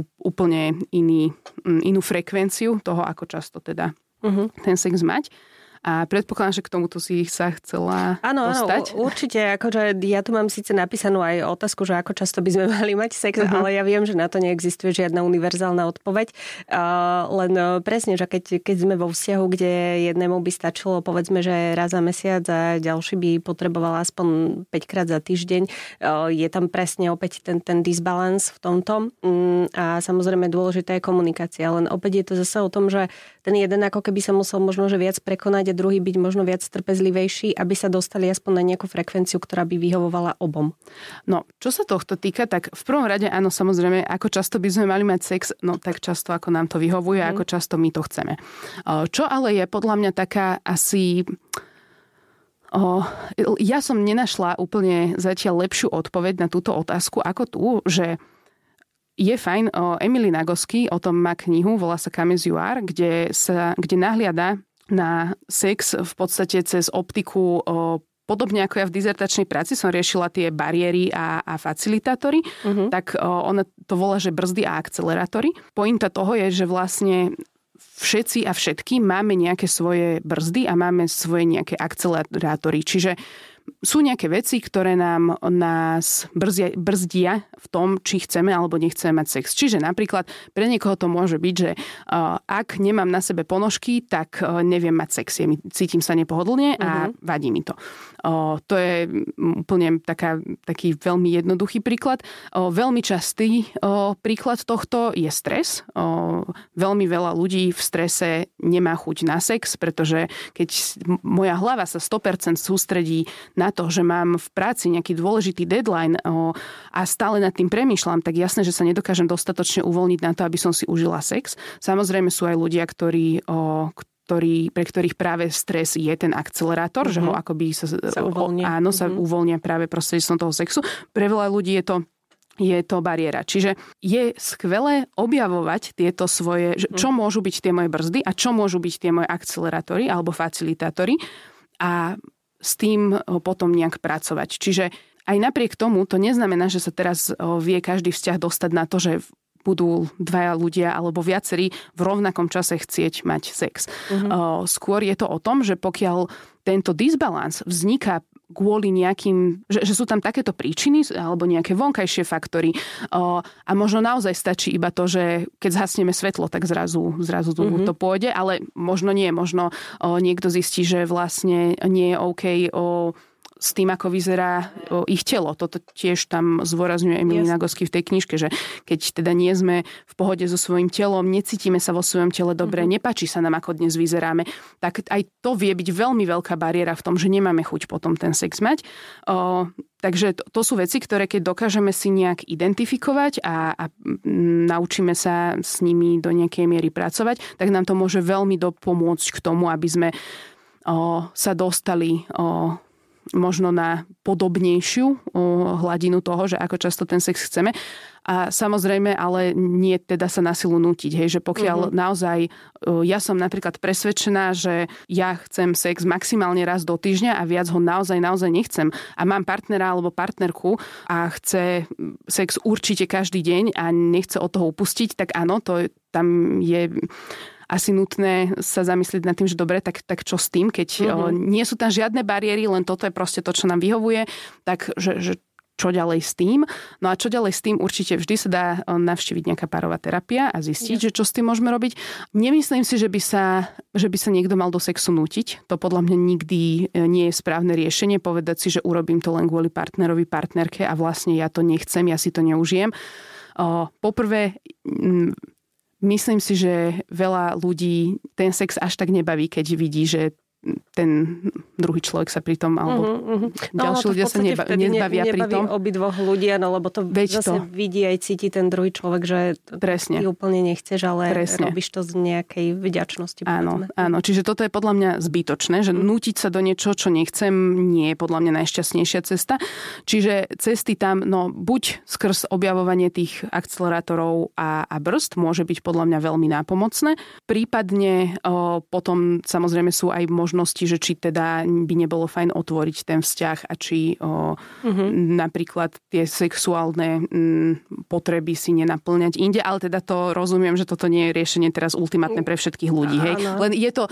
úplne inú frekvenciu toho, ako často teda ten sex mať. A predpokladám, že k tomuto si sa chcela dostať. Áno, určite. Akože ja tu mám síce napísanú aj otázku, že ako často by sme mali mať sex, ale ja viem, že na to neexistuje žiadna univerzálna odpoveď. Len presne, že keď sme vo vzťahu, kde jednému by stačilo, povedzme, že raz za mesiac a ďalší by potreboval aspoň 5-krát za týždeň, je tam presne opäť ten disbalans v tomto. A samozrejme dôležitá je komunikácia. Len opäť je to zase o tom, že ten jeden ako keby sa musel možno že viac prekonať a druhý byť možno viac trpezlivejší, aby sa dostali aspoň na nejakú frekvenciu, ktorá by vyhovovala obom. No, čo sa tohto týka, tak v prvom rade áno, samozrejme, ako často by sme mali mať sex, no tak často, ako nám to vyhovuje, ako často my to chceme. Čo ale je podľa mňa taká asi... Ja som nenašla úplne zatiaľ lepšiu odpoveď na túto otázku ako tu, že je fajn, Emily Nagoski o tom má knihu, volá sa Come As You Are, kde nahliada na sex v podstate cez optiku, podobne ako ja v dizertačnej práci som riešila tie bariéry a facilitátory, tak ona to volá, že brzdy a akcelerátory. Pointa toho je, že vlastne všetci a všetky máme nejaké svoje brzdy a máme svoje nejaké akcelerátory. Čiže sú nejaké veci, ktoré nás brzdia v tom, či chceme alebo nechceme mať sex. Čiže napríklad pre niekoho to môže byť, že ak nemám na sebe ponožky, tak neviem mať sex. Cítim sa nepohodlne a vadí mi to. To je úplne taký veľmi jednoduchý príklad. Veľmi častý príklad tohto je stres. Veľmi veľa ľudí v strese nemá chuť na sex, pretože keď moja hlava sa 100% sústredí na to, že mám v práci nejaký dôležitý deadline a stále nad tým premýšľam, tak jasné, že sa nedokážem dostatočne uvoľniť na to, aby som si užila sex. Samozrejme sú aj ľudia, pre ktorých práve stres je ten akcelerátor, že ho akoby sa uvoľnia práve prostredníctvom toho sexu. Pre veľa ľudí je to bariéra. Čiže je skvelé objavovať tieto svoje, čo môžu byť tie moje brzdy a čo môžu byť tie moje akcelerátory alebo facilitátory a s tým potom nejak pracovať. Čiže aj napriek tomu to neznamená, že sa teraz vie každý vzťah dostať na to, že budú dvaja ľudia alebo viacerí v rovnakom čase chcieť mať sex. Skôr je to o tom, že pokiaľ tento disbalans vzniká kvôli nejakým, že sú tam takéto príčiny alebo nejaké vonkajšie faktory a možno naozaj stačí iba to, že keď zhasneme svetlo, tak zrazu to pôjde, ale možno nie, možno niekto zistí, že vlastne nie je OK s tým, ako vyzerá ich telo. Toto tiež tam zdôrazňuje Emily Nagoski v tej knižke, že keď teda nie sme v pohode so svojím telom, necítime sa vo svojom tele dobre, nepáči sa nám, ako dnes vyzeráme, tak aj to vie byť veľmi veľká bariéra v tom, že nemáme chuť potom ten sex mať. Takže to sú veci, ktoré keď dokážeme si nejak identifikovať a naučíme sa s nimi do nejakej miery pracovať, tak nám to môže veľmi dopomôcť k tomu, aby sme sa dostali možno na podobnejšiu hladinu toho, že ako často ten sex chceme. A samozrejme, ale nie teda sa na silu nútiť. Hej, že pokiaľ naozaj, ja som napríklad presvedčená, že ja chcem sex maximálne raz do týždňa a viac ho naozaj nechcem a mám partnera alebo partnerku a chce sex určite každý deň a nechce od toho upustiť, tak áno, tam je asi nutné sa zamyslieť nad tým, že dobre, tak čo s tým, keď nie sú tam žiadne bariéry, len toto je proste to, čo nám vyhovuje, tak že čo ďalej s tým. No a čo ďalej s tým, určite vždy sa dá navštíviť nejaká párová terapia a zistiť, že čo s tým môžeme robiť. Nemyslím si, že by sa niekto mal do sexu nútiť. To podľa mňa nikdy nie je správne riešenie, povedať si, že urobím to len kvôli partnerovi, partnerke a vlastne ja to nechcem, ja si to neužijem. Poprvé, myslím si, že veľa ľudí ten sex až tak nebaví, keď vidí, že ten druhý človek sa pri tom, alebo ďalší ľudia sa nezbavia pri tom. Obidvoch ľudia, no lebo to zase vidí aj cíti ten druhý človek, že ty úplne nechceš, ale robíš to z nejakej vďačnosti. Áno, čiže toto je podľa mňa zbytočné, že nútiť sa do niečoho, čo nechcem, nie je podľa mňa najšťastnejšia cesta. Čiže cesty tam, buď skrz objavovanie tých akcelerátorov a brzd môže byť podľa mňa veľmi nápomocné. Prípadne potom samozrejme sú aj možnosti, že či teda by nebolo fajn otvoriť ten vzťah a či napríklad tie sexuálne potreby si nenaplňať inde, ale teda to rozumiem, že toto nie je riešenie teraz ultimátne pre všetkých ľudí. Hej? Len je to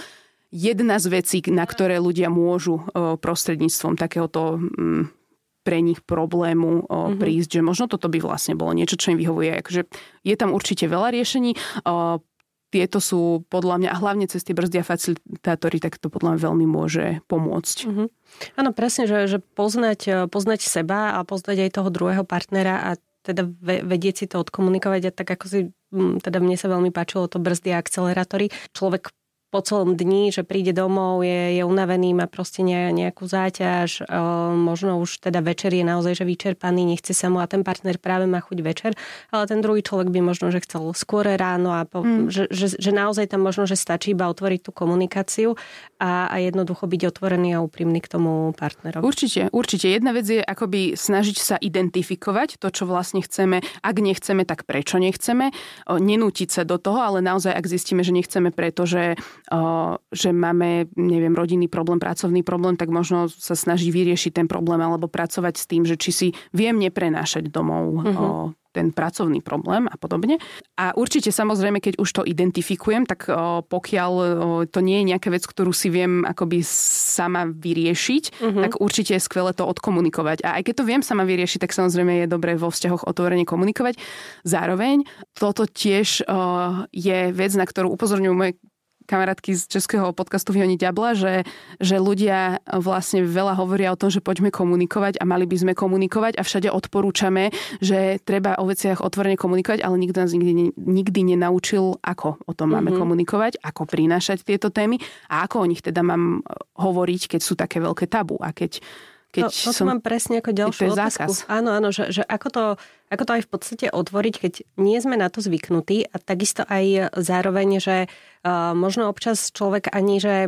jedna z vecí, na ktoré ľudia môžu prostredníctvom takéhoto pre nich problému prísť, že možno toto by vlastne bolo niečo, čo im vyhovuje. Akože je tam určite veľa riešení. Tieto sú podľa mňa, a hlavne cez tie brzdy a facilitátory, tak to podľa mňa veľmi môže pomôcť. Áno, presne, že poznať seba a poznať aj toho druhého partnera a teda vedieť si to odkomunikovať a tak ako si, teda mne sa veľmi páčilo to brzdy a akcelerátory. Človek po celom dni, že príde domov, je unavený, má proste nejakú záťaž, možno už teda večer je naozaj že vyčerpaný, nechce sa mu a ten partner práve má chuť večer, ale ten druhý človek by možno, že chcel skôr ráno a že naozaj tam možno, že stačí iba otvoriť tú komunikáciu a jednoducho byť otvorený a úprimný k tomu partnerovi. Určite. Jedna vec je akoby snažiť sa identifikovať to, čo vlastne chceme. Ak nechceme, tak prečo nechceme. Nenútiť sa do toho, ale naozaj, ak zistíme, že nechceme, pretože že máme, neviem, rodinný problém, pracovný problém, tak možno sa snažiť vyriešiť ten problém alebo pracovať s tým, že či si viem neprenášať domov ten pracovný problém a podobne. A určite samozrejme, keď už to identifikujem, tak pokiaľ to nie je nejaká vec, ktorú si viem akoby sama vyriešiť, tak určite je skvelé to odkomunikovať. A aj keď to viem sama vyriešiť, tak samozrejme je dobré vo vzťahoch otvorene komunikovať. Zároveň toto tiež je vec, na ktorú upozorňujú moje kamarátky z českého podcastu Vyhoni ďabla, že ľudia vlastne veľa hovoria o tom, že poďme komunikovať a mali by sme komunikovať a všade odporúčame, že treba o veciach otvorene komunikovať, ale nikto nás nikdy nenaučil, ako o tom máme komunikovať, ako prinášať tieto témy a ako o nich teda mám hovoriť, keď sú také veľké tabu a keď to mám presne ako ďalšiu otázku. Áno, že ako to aj v podstate otvoriť, keď nie sme na to zvyknutí a takisto aj zároveň, že možno občas človek ani, že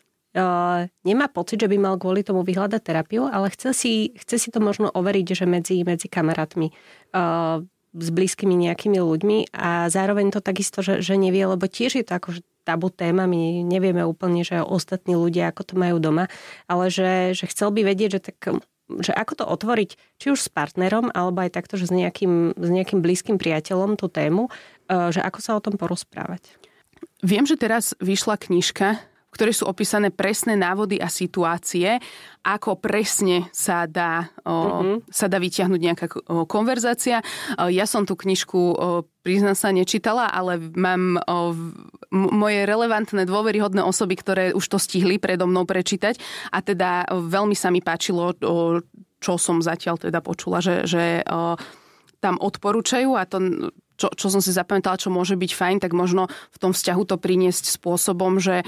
nemá pocit, že by mal kvôli tomu vyhľadať terapiu, ale chce si to možno overiť, že medzi kamarátmi, s blízkymi nejakými ľuďmi a zároveň to takisto, že nevie, lebo tiež je to ako tabu téma, my nevieme úplne, že ostatní ľudia, ako to majú doma, ale že chcel by vedieť, že ako to otvoriť, či už s partnerom, alebo aj takto, že s nejakým blízkym priateľom tú tému, že ako sa o tom porozprávať. Viem, že teraz vyšla knižka, v ktorej sú opísané presné návody a situácie, ako presne sa dá vyťahnuť nejaká konverzácia. Ja som tú knižku, priznám sa, nečítala, ale mám moje relevantné, dôveryhodné osoby, ktoré už to stihli predo mnou prečítať a teda veľmi sa mi páčilo, čo som zatiaľ teda počula, že tam odporúčajú a to čo som si zapamätala, čo môže byť fajn, tak možno v tom vzťahu to priniesť spôsobom, že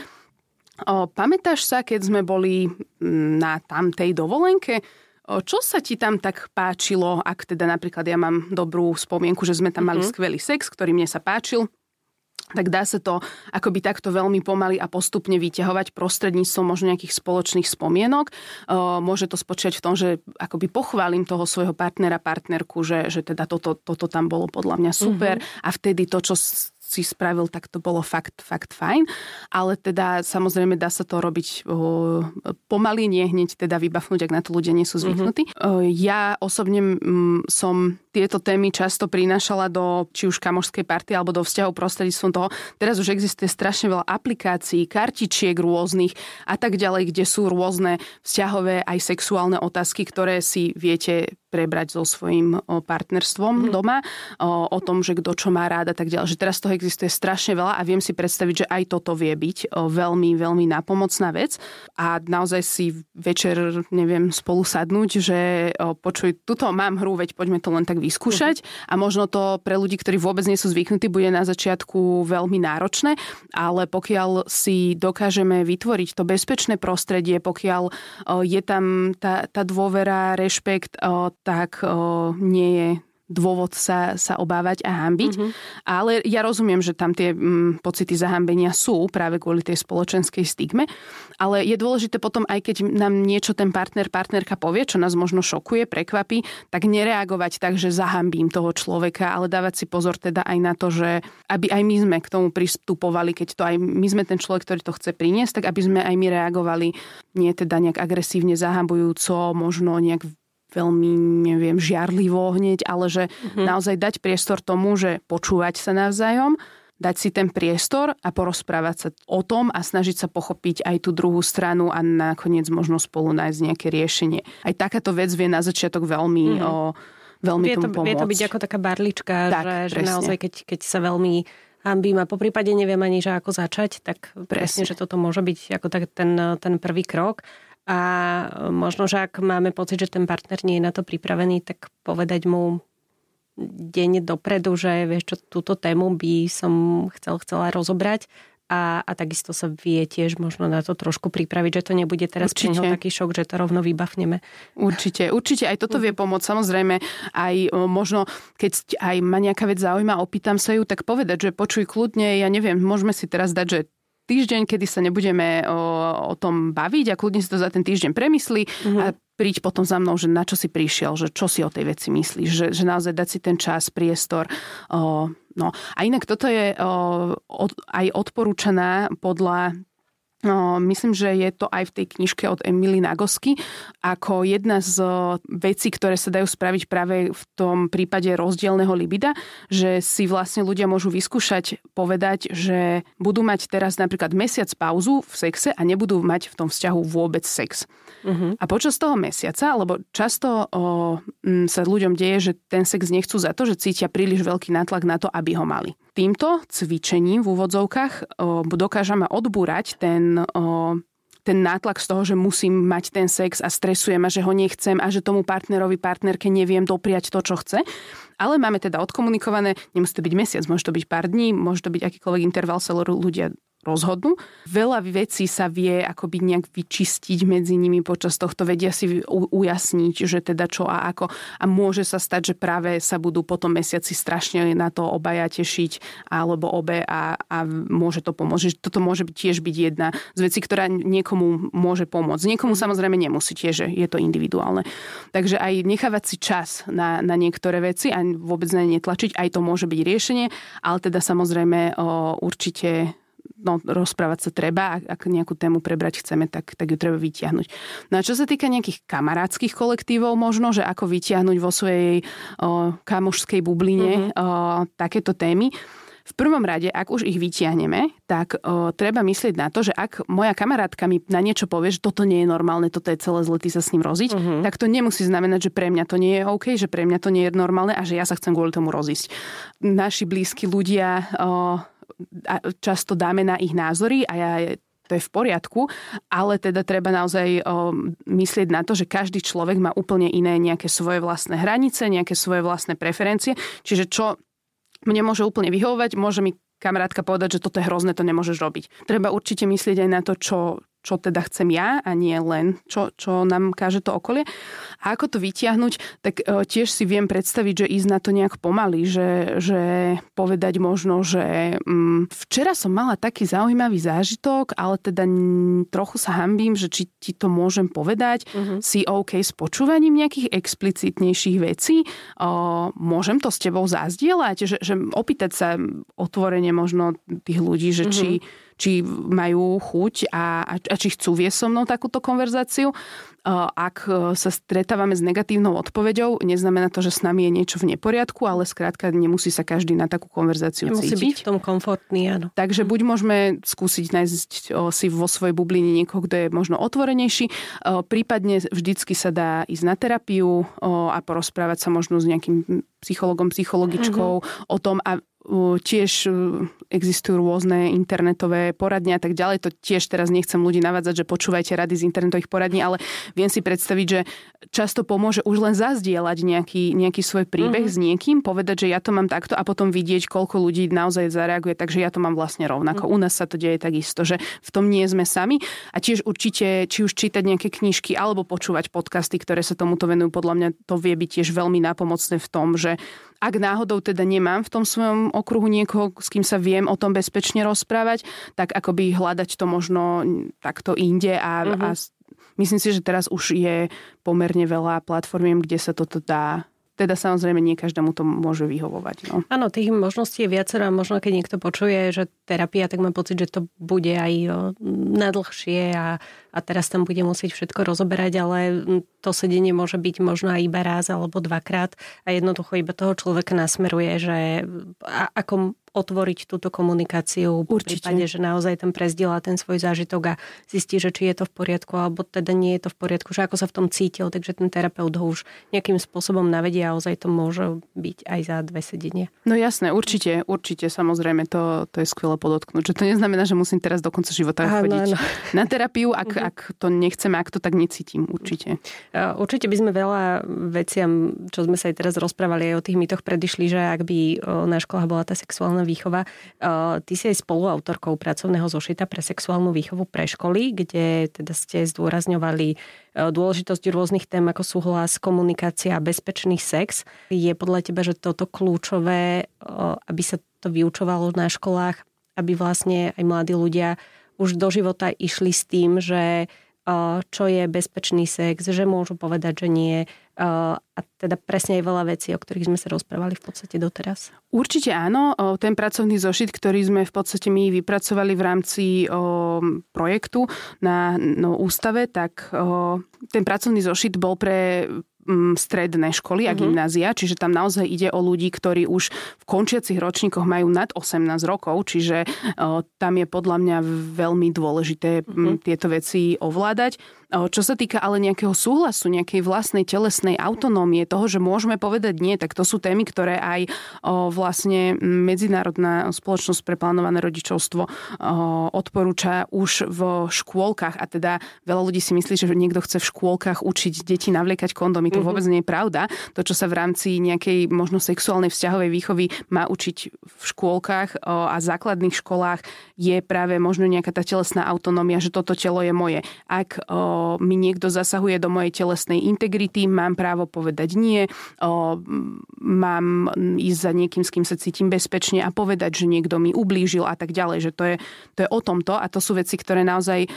pamätáš sa, keď sme boli na tamtej dovolenke? Čo sa ti tam tak páčilo, ak teda napríklad ja mám dobrú spomienku, že sme tam mali skvelý sex, ktorý mne sa páčil, tak dá sa to akoby takto veľmi pomaly a postupne vyťahovať prostredníctvom možno nejakých spoločných spomienok. Môže to spočívať v tom, že akoby pochválim toho svojho partnera, partnerku, že teda toto tam bolo podľa mňa super a vtedy to, čo si spravil, tak to bolo fakt fajn. Ale teda samozrejme dá sa to robiť pomaly, nie hneď teda vybafnúť, ak na to ľudia nie sú zvyknutí. Ja osobne som tieto témy často prinášala do či už kamošskej party alebo do vzťahov prostredníctvom toho. Teraz už existuje strašne veľa aplikácií, kartičiek rôznych a tak ďalej, kde sú rôzne vzťahové aj sexuálne otázky, ktoré si viete prebrať so svojím partnerstvom doma, o tom, že kto čo má rád a tak ďalej. Že teraz toho existuje strašne veľa a viem si predstaviť, že aj toto vie byť veľmi, veľmi nápomocná vec a naozaj si večer, neviem, spolu sadnúť, že počuj, tuto mám hru, veď poďme to len tak vyskúšať a možno to pre ľudí, ktorí vôbec nie sú zvyknutí, bude na začiatku veľmi náročné, ale pokiaľ si dokážeme vytvoriť to bezpečné prostredie, pokiaľ je tam tá dôvera, rešpekt, tak nie je dôvod sa obávať a hanbiť. Ale ja rozumiem, že tam tie pocity zahambenia sú práve kvôli tej spoločenskej stigme. Ale je dôležité potom, aj keď nám niečo ten partnerka povie, čo nás možno šokuje, prekvapí, tak nereagovať tak, že zahambím toho človeka, ale dávať si pozor teda aj na to, že aby aj my sme k tomu pristupovali, keď to aj my sme ten človek, ktorý to chce priniesť, tak aby sme aj my reagovali nie teda nejak agresívne, zahambujúco, možno nejak veľmi, neviem, žiarlivo hneď, ale že naozaj dať priestor tomu, že počúvať sa navzájom, dať si ten priestor a porozprávať sa o tom a snažiť sa pochopiť aj tú druhú stranu a nakoniec možno spolu nájsť nejaké riešenie. Aj takáto vec vie na začiatok veľmi tomu pomôcť. Vie to byť ako taká barlička, tak, že naozaj keď sa veľmi hambím a poprípade neviem ani, že ako začať, tak presne, že toto môže byť ako tak ten prvý krok. A možno, že ak máme pocit, že ten partner nie je na to pripravený, tak povedať mu deň dopredu, že vieš čo, túto tému by som chcela rozobrať a takisto sa vie tiež možno na to trošku pripraviť, že to nebude teraz pre neho taký šok, že to rovno vybafneme. Určite aj toto vie pomôcť. Samozrejme, aj možno, keď aj ma nejaká vec zaujíma, opýtam sa ju, tak povedať, že počuj kľudne, ja neviem, môžeme si teraz dať, že týždeň, kedy sa nebudeme o tom baviť a kľudne si to za ten týždeň premyslí a príď potom za mnou, že na čo si prišiel, že čo si o tej veci myslíš, že naozaj dať si ten čas, priestor. No. A inak toto je aj odporúčaná podľa myslím, že je to aj v tej knižke od Emily Nagosky ako jedna z vecí, ktoré sa dajú spraviť práve v tom prípade rozdielneho libida, že si vlastne ľudia môžu vyskúšať povedať, že budú mať teraz napríklad mesiac pauzu v sexe a nebudú mať v tom vzťahu vôbec sex. A počas toho mesiaca, lebo často sa ľuďom deje, že ten sex nechcú za to, že cítia príliš veľký nátlak na to, aby ho mali. Týmto cvičením v úvodzovkách dokážeme odbúrať ten nátlak z toho, že musím mať ten sex a stresujem a že ho nechcem a že tomu partnerke neviem dopriať to, čo chce. Ale máme teda odkomunikované, nemusí to byť mesiac, môže to byť pár dní, môže to byť akýkoľvek interval, sa ľudia rozhodnú. Veľa vecí sa vie akoby nejak vyčistiť medzi nimi počas tohto, vedia si ujasniť, že teda čo a ako. A môže sa stať, že práve sa budú potom mesiaci strašne na to obaja tešiť, alebo obe a môže to pomôcť. Toto môže tiež byť jedna z vecí, ktorá niekomu môže pomôcť. Niekomu samozrejme nemusí tiež, je to individuálne. Takže aj nechávať si čas na niektoré veci a vôbec na ne netlačiť, aj to môže byť riešenie, ale teda samozrejme určite rozprávať sa treba, ak nejakú tému prebrať chceme, tak ju treba vytiahnuť. No a čo sa týka nejakých kamarátskych kolektívov možno, že ako vytiahnuť vo svojej kamošskej bubline takéto témy, v prvom rade, ak už ich vytiahneme, tak treba myslieť na to, že ak moja kamarátka mi na niečo povie, že toto nie je normálne, toto je celé zle, ty sa s ním roziť, tak to nemusí znamenať, že pre mňa to nie je OK, že pre mňa to nie je normálne a že ja sa chcem kvôli tomu rozísť. Naši blízki ľudia často dáme na ich názory a to je v poriadku, ale teda treba naozaj myslieť na to, že každý človek má úplne iné nejaké svoje vlastné hranice, nejaké svoje vlastné preferencie, čiže čo mne môže úplne vyhovovať, môže mi kamarátka povedať, že toto je hrozné, to nemôžeš robiť. Treba určite myslieť aj na to, čo teda chcem ja a nie len, čo nám káže to okolie. A ako to vytiahnuť, tak tiež si viem predstaviť, že ísť na to nejak pomaly, že povedať možno, že včera som mala taký zaujímavý zážitok, ale teda trochu sa hanbím, že či ti to môžem povedať, si OK s počúvaním nejakých explicitnejších vecí, môžem to s tebou zazdieľať, že opýtať sa otvorene možno tých ľudí, že či majú chuť a či chcú viesť so mnou takúto konverzáciu. Ak sa stretávame s negatívnou odpoveďou, neznamená to, že s nami je niečo v neporiadku, ale skrátka nemusí sa každý na takú konverzáciu cítiť. Musí byť v tom komfortný, áno. Takže buď môžeme skúsiť nájsť si vo svojej bubline niekoho, kto je možno otvorenejší, prípadne vždycky sa dá ísť na terapiu a porozprávať sa možno s nejakým psychologom, psychologičkou o tom a tiež existujú rôzne internetové poradne a tak ďalej. To tiež teraz nechcem ľudí navádzať, že počúvajte rady z internetových poradní, ale viem si predstaviť, že často pomôže už len zazdieľať nejaký svoj príbeh s niekým, povedať, že ja to mám takto a potom vidieť, koľko ľudí naozaj zareaguje, takže ja to mám vlastne rovnako. U nás sa to deje takisto, že v tom nie sme sami a tiež určite, či už čítať nejaké knižky alebo počúvať podcasty, ktoré sa tomuto venujú, podľa mňa to vie byť tiež veľmi nápomocné v tom, že ak náhodou teda nemám v tom svojom okruhu niekoho, s kým sa viem o tom bezpečne rozprávať, tak akoby hľadať to možno takto inde a myslím si, že teraz už je pomerne veľa platformiem, kde sa toto dá. Teda samozrejme nie každému to môže vyhovovať. No. Áno, tých možností je viacero a možno keď niekto počuje, že terapia, tak mám pocit, že to bude aj na dlhšie a teraz tam bude musieť všetko rozoberať, ale to sedenie môže byť možno aj iba raz alebo dvakrát a jednoducho iba toho človeka nasmeruje, že ako otvoriť túto komunikáciu v prípade, že naozaj ten prezdieľa ten svoj zážitok a zistí, že či je to v poriadku alebo teda nie je to v poriadku, že ako sa v tom cítil, takže ten terapeut ho už nejakým spôsobom navedie a ozaj to môže byť aj za 2 sedenia. No jasné, určite, samozrejme, to je skvelé podotknúť, že to neznamená, že musím teraz do konca života chodiť na terapiu, ak to nechcem, ak to tak necítim, určite. Určite by sme veľa veciam, čo sme sa aj teraz rozprávali aj o tých mýtoch predišli, že ak by na školách bola tá sexuálna výchova. Ty si aj spoluautorkou pracovného zošita pre sexuálnu výchovu pre školy, kde teda ste zdôrazňovali dôležitosť rôznych tém ako súhlas, komunikácia a bezpečný sex. Je podľa teba, že toto kľúčové, aby sa to vyučovalo na školách, aby vlastne aj mladí ľudia už do života išli s tým, že čo je bezpečný sex, že môžu povedať, že nie. A teda presne aj veľa vecí, o ktorých sme sa rozprávali v podstate doteraz. Určite áno. Ten pracovný zošit, ktorý sme v podstate my vypracovali v rámci projektu na ústave, tak ten pracovný zošit bol pre stredné školy a gymnázia, čiže tam naozaj ide o ľudí, ktorí už v končiacich ročníkoch majú nad 18 rokov, čiže tam je podľa mňa veľmi dôležité tieto veci ovládať. Čo sa týka ale nejakého súhlasu, nejakej vlastnej telesnej autonómie, toho, že môžeme povedať nie, tak to sú témy, ktoré aj vlastne Medzinárodná spoločnosť pre plánované rodičovstvo odporúča už v škôlkach. A teda veľa ľudí si myslí, že niekto chce v škôlkach učiť deti navliekať kondomy. To vôbec nie je pravda. To, čo sa v rámci nejakej možno sexuálnej vzťahovej výchovy má učiť v škôlkach a základných školách, je práve možno nejaká tá telesná autonómia, že toto telo je moje. Ak mi niekto zasahuje do mojej telesnej integrity, mám právo povedať nie, mám ísť za niekým, s kým sa cítim bezpečne a povedať, že niekto mi ublížil a tak ďalej. Že to je o tomto a to sú veci, ktoré naozaj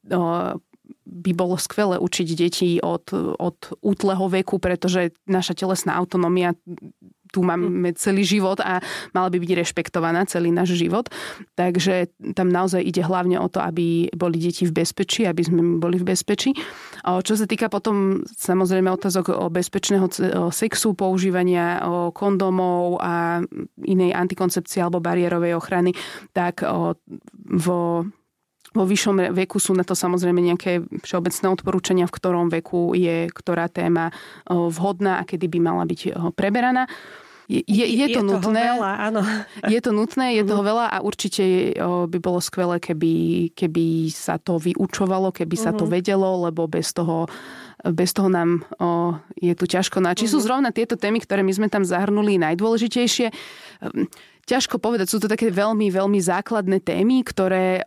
by bolo skvelé učiť deti od útleho veku, pretože naša telesná autonómia tu máme celý život a mala by byť rešpektovaná celý náš život. Takže tam naozaj ide hlavne o to, aby boli deti v bezpečí, aby sme boli v bezpečí. Čo sa týka potom samozrejme otázok o bezpečného sexu, používania kondomov a inej antikoncepcie alebo bariérovej ochrany, tak vo vyššom veku sú na to samozrejme nejaké všeobecné odporúčania, v ktorom veku je ktorá téma vhodná a kedy by mala byť preberaná. Je to nutné. Veľa, áno. Je to nutné, je toho veľa a určite by bolo skvelé, keby sa to vyučovalo, keby sa to vedelo, lebo bez toho nám je tu ťažko. Či sú zrovna tieto témy, ktoré my sme tam zahrnuli, najdôležitejšie? Ťažko povedať, sú to také veľmi, veľmi základné témy, ktoré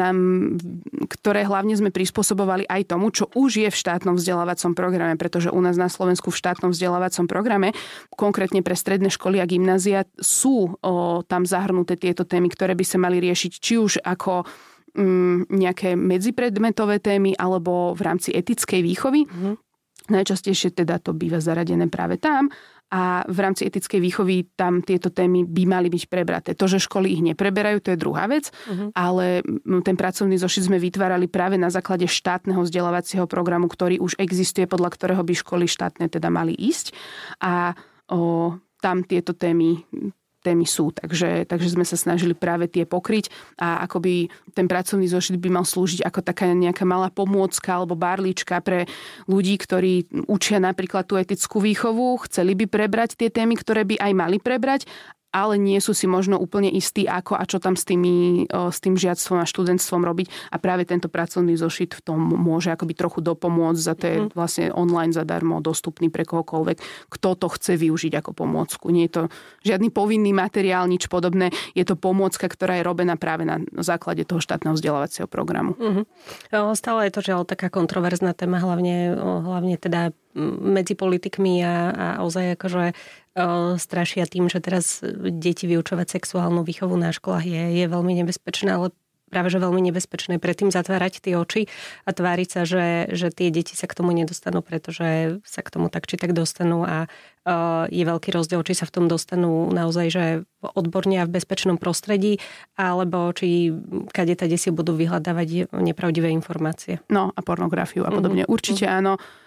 hlavne sme prispôsobovali aj tomu, čo už je v štátnom vzdelávacom programe, pretože u nás na Slovensku v štátnom vzdelávacom programe, konkrétne pre stredné školy a gymnázia, sú tam zahrnuté tieto témy, ktoré by sa mali riešiť či už ako nejaké medzipredmetové témy alebo v rámci etickej výchovy. Najčastejšie teda to býva zaradené práve tam. A v rámci etickej výchovy tam tieto témy by mali byť prebraté. To, že školy ich nepreberajú, to je druhá vec, ale ten pracovný zošit sme vytvárali práve na základe štátneho vzdelávacieho programu, ktorý už existuje, podľa ktorého by školy štátne teda mali ísť. A tam tieto témy sú. Takže sme sa snažili práve tie pokryť a akoby ten pracovný zošit by mal slúžiť ako taká nejaká malá pomôcka alebo barlička pre ľudí, ktorí učia napríklad tú etickú výchovu, chceli by prebrať tie témy, ktoré by aj mali prebrať, ale nie sú si možno úplne istí, ako a čo tam s tým žiactvom a študentstvom robiť. A práve tento pracovný zošit v tom môže akoby trochu dopomôcť. Za to je vlastne online zadarmo dostupný pre kohokoľvek, kto to chce využiť ako pomôcku. Nie je to žiadny povinný materiál, nič podobné. Je to pomôcka, ktorá je robená práve na základe toho štátneho vzdelávacieho programu. Stále je to žiaľ taká kontroverzná téma, hlavne teda medzi politikmi a ozaj akože strašia tým, že teraz deti vyučovať sexuálnu výchovu na školách je veľmi nebezpečné, ale práve že veľmi nebezpečné predtým zatvárať tie oči a tváriť sa, že tie deti sa k tomu nedostanú, pretože sa k tomu tak či tak dostanú a je veľký rozdiel, či sa v tom dostanú naozaj, že odborne a v bezpečnom prostredí, alebo či kade tade si budú vyhľadávať nepravdivé informácie. No a pornografiu a podobne. Určite áno.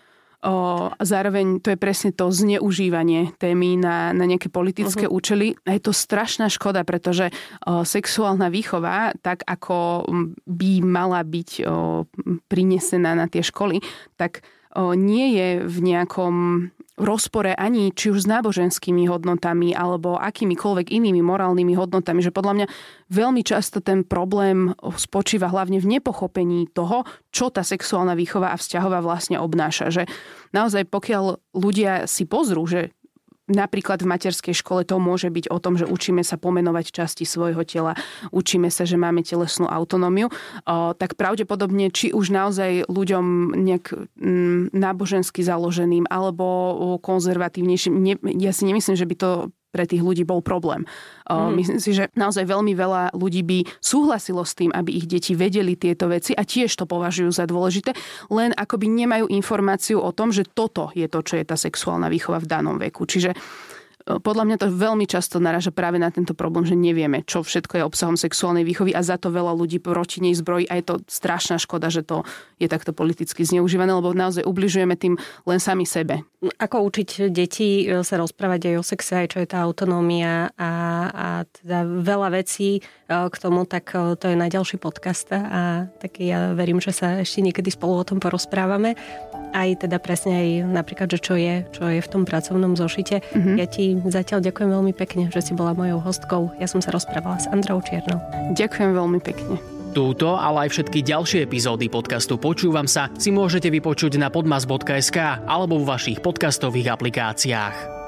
Zároveň to je presne to zneužívanie témy na nejaké politické účely. A je to strašná škoda, pretože sexuálna výchova, tak ako by mala byť prinesená na tie školy, tak nie je v nejakom rozpore ani či už s náboženskými hodnotami alebo akýmikoľvek inými morálnymi hodnotami, že podľa mňa veľmi často ten problém spočíva hlavne v nepochopení toho, čo tá sexuálna výchova a vzťahová vlastne obnáša. Že naozaj pokiaľ ľudia si pozrú, že napríklad v materskej škole to môže byť o tom, že učíme sa pomenovať časti svojho tela, učíme sa, že máme telesnú autonómiu, tak pravdepodobne, či už naozaj ľuďom nejak nábožensky založeným alebo konzervatívnejším, ja si nemyslím, že by to pre tých ľudí bol problém. Myslím si, že naozaj veľmi veľa ľudí by súhlasilo s tým, aby ich deti vedeli tieto veci a tiež to považujú za dôležité, len akoby nemajú informáciu o tom, že toto je to, čo je tá sexuálna výchova v danom veku. Čiže podľa mňa to veľmi často naráža práve na tento problém, že nevieme, čo všetko je obsahom sexuálnej výchovy a za to veľa ľudí proti nej zbrojí a je to strašná škoda, že to je takto politicky zneužívané, lebo naozaj ubližujeme tým len sami sebe. Ako učiť deti sa rozprávať aj o sexe, aj čo je tá autonómia a teda veľa vecí k tomu, tak to je na ďalší podcast a tak ja verím, že sa ešte niekedy spolu o tom porozprávame. Aj teda presne aj napríklad, že čo je v tom pracovnom zošite. Ja ti zatiaľ ďakujem veľmi pekne, že si bola mojou hostkou. Ja som sa rozprávala s Andreou Čiernou. Ďakujem veľmi pekne. Túto, ale aj všetky ďalšie epizódy podcastu Počúvam sa si môžete vypočuť na podmas.sk alebo vo vašich podcastových aplikáciách.